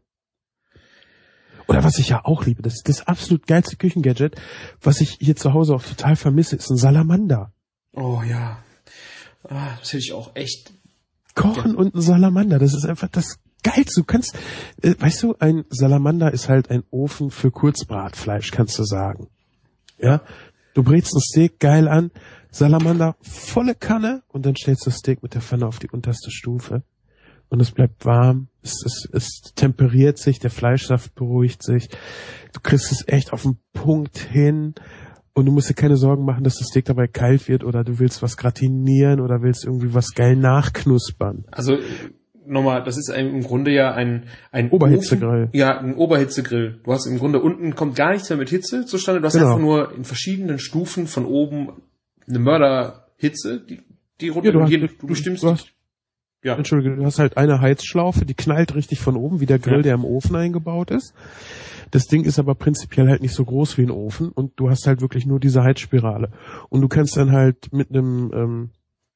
Oder was ich ja auch liebe, das ist das absolut geilste Küchengadget, was ich hier zu Hause auch total vermisse, ist ein Salamander. Oh ja. Das hätte ich auch echt. Kochen und ein Salamander, das ist einfach das Geilste. Du kannst, weißt du, ein Salamander ist halt ein Ofen für Kurzbratfleisch, kannst du sagen. Ja? Du brätst ein Steak geil an, Salamander volle Kanne und dann stellst du das Steak mit der Pfanne auf die unterste Stufe. Und es bleibt warm, es temperiert sich, der Fleischsaft beruhigt sich. Du kriegst es echt auf den Punkt hin und du musst dir keine Sorgen machen, dass das Steak dabei kalt wird oder du willst was gratinieren oder willst irgendwie was geil nachknuspern. Also nochmal, das ist im Grunde ja ein Oberhitzegrill. Ein Oberhitzegrill. Du hast im Grunde unten kommt gar nichts mehr mit Hitze zustande. Du hast einfach nur in verschiedenen Stufen von oben eine Mörderhitze, die runtergeht. Du bestimmst. Ja. Entschuldige, du hast halt eine Heizschlaufe, die knallt richtig von oben, wie der Grill, der im Ofen eingebaut ist. Das Ding ist aber prinzipiell halt nicht so groß wie ein Ofen und du hast halt wirklich nur diese Heizspirale. Und du kannst dann halt mit einem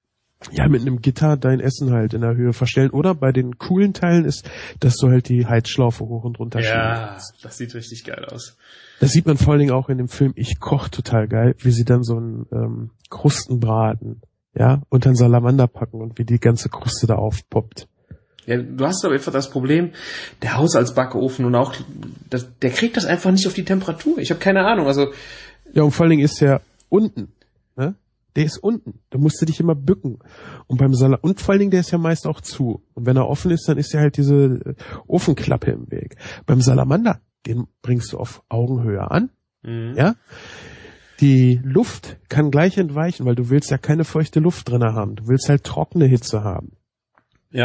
Gitter dein Essen halt in der Höhe verstellen. Oder bei den coolen Teilen ist, dass du halt die Heizschlaufe hoch und runter schiebst. Ja, das sieht richtig geil aus. Das sieht man vor allen Dingen auch in dem Film Ich koch total geil, wie sie dann so einen Krustenbraten unter einen Salamander packen und wie die ganze Kruste da aufpoppt. Ja, du hast aber einfach das Problem, der Haushaltsbackofen und auch, der kriegt das einfach nicht auf die Temperatur. Ich habe keine Ahnung, also. Ja, und vor allen Dingen ist der unten, ne? Der ist unten. Da musst du dich immer bücken. Und beim Salat, und vor allen Dingen, der ist ja meist auch zu. Und wenn er offen ist, dann ist ja halt diese Ofenklappe im Weg. Beim Salamander, den bringst du auf Augenhöhe an, ja? Die Luft kann gleich entweichen, weil du willst ja keine feuchte Luft drin haben. Du willst halt trockene Hitze haben. Ja.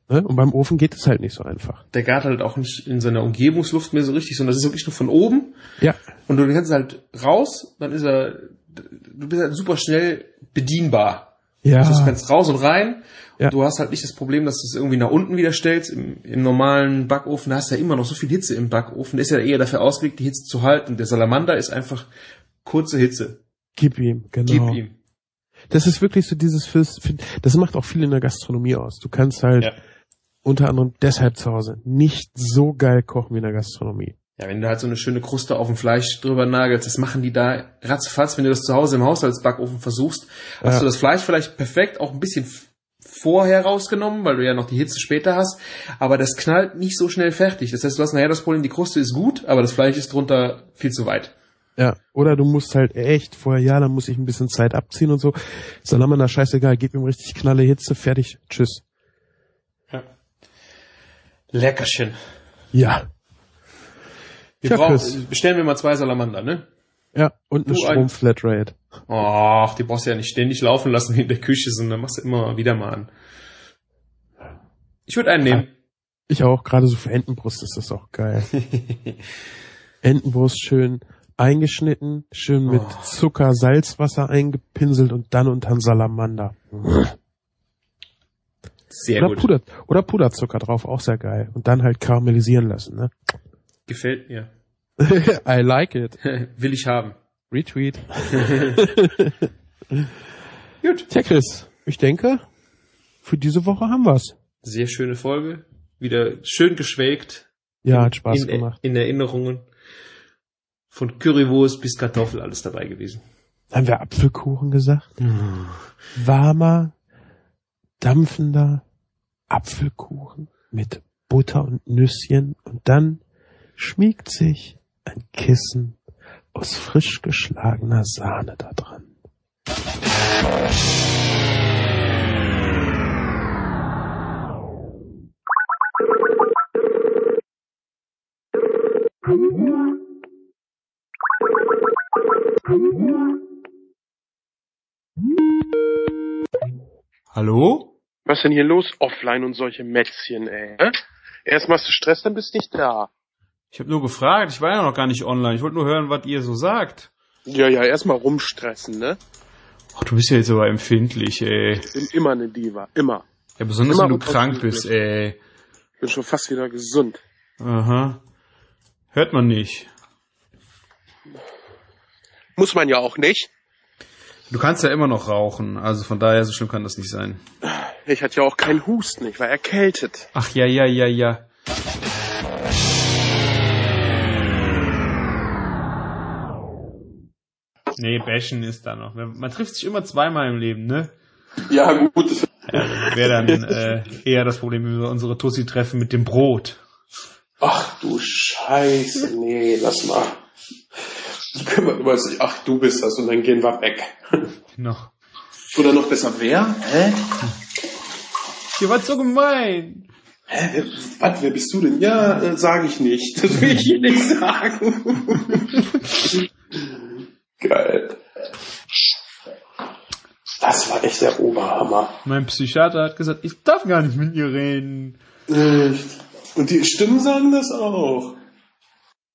Ne? Und beim Ofen geht es halt nicht so einfach. Der gart halt auch nicht in seiner Umgebungsluft mehr so richtig, sondern das ist wirklich nur von oben. Ja. Und du kannst halt raus, dann du bist halt super schnell bedienbar. Ja. Also du kannst raus und rein. Ja. Und du hast halt nicht das Problem, dass du es irgendwie nach unten wieder stellst. Im normalen Backofen hast du ja immer noch so viel Hitze im Backofen. Der ist ja eher dafür ausgelegt, die Hitze zu halten. Der Salamander ist einfach kurze Hitze. Gib ihm, genau. Gib ihm. Das ist wirklich so das macht auch viel in der Gastronomie aus. Du kannst halt unter anderem deshalb zu Hause nicht so geil kochen wie in der Gastronomie. Ja, wenn du halt so eine schöne Kruste auf dem Fleisch drüber nagelst, das machen die da ratzfatz. Wenn du das zu Hause im Haushaltsbackofen versuchst, hast du das Fleisch vielleicht perfekt auch ein bisschen vorher rausgenommen, weil du ja noch die Hitze später hast, aber das knallt nicht so schnell fertig. Das heißt, du hast nachher das Problem, die Kruste ist gut, aber das Fleisch ist drunter viel zu weit. Ja, oder du musst halt echt vorher, dann muss ich ein bisschen Zeit abziehen und so. Salamander, scheißegal, gib ihm richtig knalle Hitze, fertig, tschüss. Ja. Leckerchen. Ja. Bestellen wir mal 2 Salamander, ne? Ja, und eine Strom-Flatrate. Ach, die brauchst du ja nicht ständig laufen lassen wie in der Küche, sondern machst du immer wieder mal an. Ich würde einen nehmen. Ich auch, gerade so für Entenbrust ist das auch geil. Entenbrust schön eingeschnitten, schön mit Zucker, Salzwasser eingepinselt und dann unter den Salamander. Sehr gut. Oder Puderzucker drauf, auch sehr geil. Und dann halt karamellisieren lassen, ne? Gefällt mir. I like it. Will ich haben. Retweet. Gut. Tja, Chris, ich denke, für diese Woche haben wir's. Sehr schöne Folge. Wieder schön geschwelgt. Ja, hat Spaß gemacht. In Erinnerungen. Von Currywurst bis Kartoffel alles dabei gewesen. Haben wir Apfelkuchen gesagt? Warmer, dampfender Apfelkuchen mit Butter und Nüsschen und dann schmiegt sich ein Kissen aus frisch geschlagener Sahne da dran. Hallo? Was ist denn hier los? Offline und solche Mätzchen, ey. Erst machst du Stress, dann bist du nicht da. Ich habe nur gefragt, ich war ja noch gar nicht online. Ich wollte nur hören, was ihr so sagt. Ja, erstmal rumstressen, ne? Ach, du bist ja jetzt aber empfindlich, ey. Ich bin immer eine Diva, immer. Ja, besonders immer wenn du krank bist, ey. Ich bin schon fast wieder gesund. Aha. Hört man nicht. Muss man ja auch nicht. Du kannst ja immer noch rauchen, also von daher, so schlimm kann das nicht sein. Ich hatte ja auch keinen Husten, ich war erkältet. Ach ja. Nee, Bashen ist da noch. Man trifft sich immer zweimal im Leben, ne? Ja, gut. Ja, wäre dann eher das Problem, wenn wir unsere Tussi treffen mit dem Brot. Ach du Scheiße, nee, lass mal. Die kümmert über sich, ach du bist das und dann gehen wir weg. Noch. Oder noch besser, wer? Hä? Ihr wart so gemein. Hä? Was, wer bist du denn? Ja, sage ich nicht. Das will ich hier nicht sagen. Geil. Das war echt der Oberhammer. Mein Psychiater hat gesagt, ich darf gar nicht mit ihr reden. Echt? Und die Stimmen sagen das auch.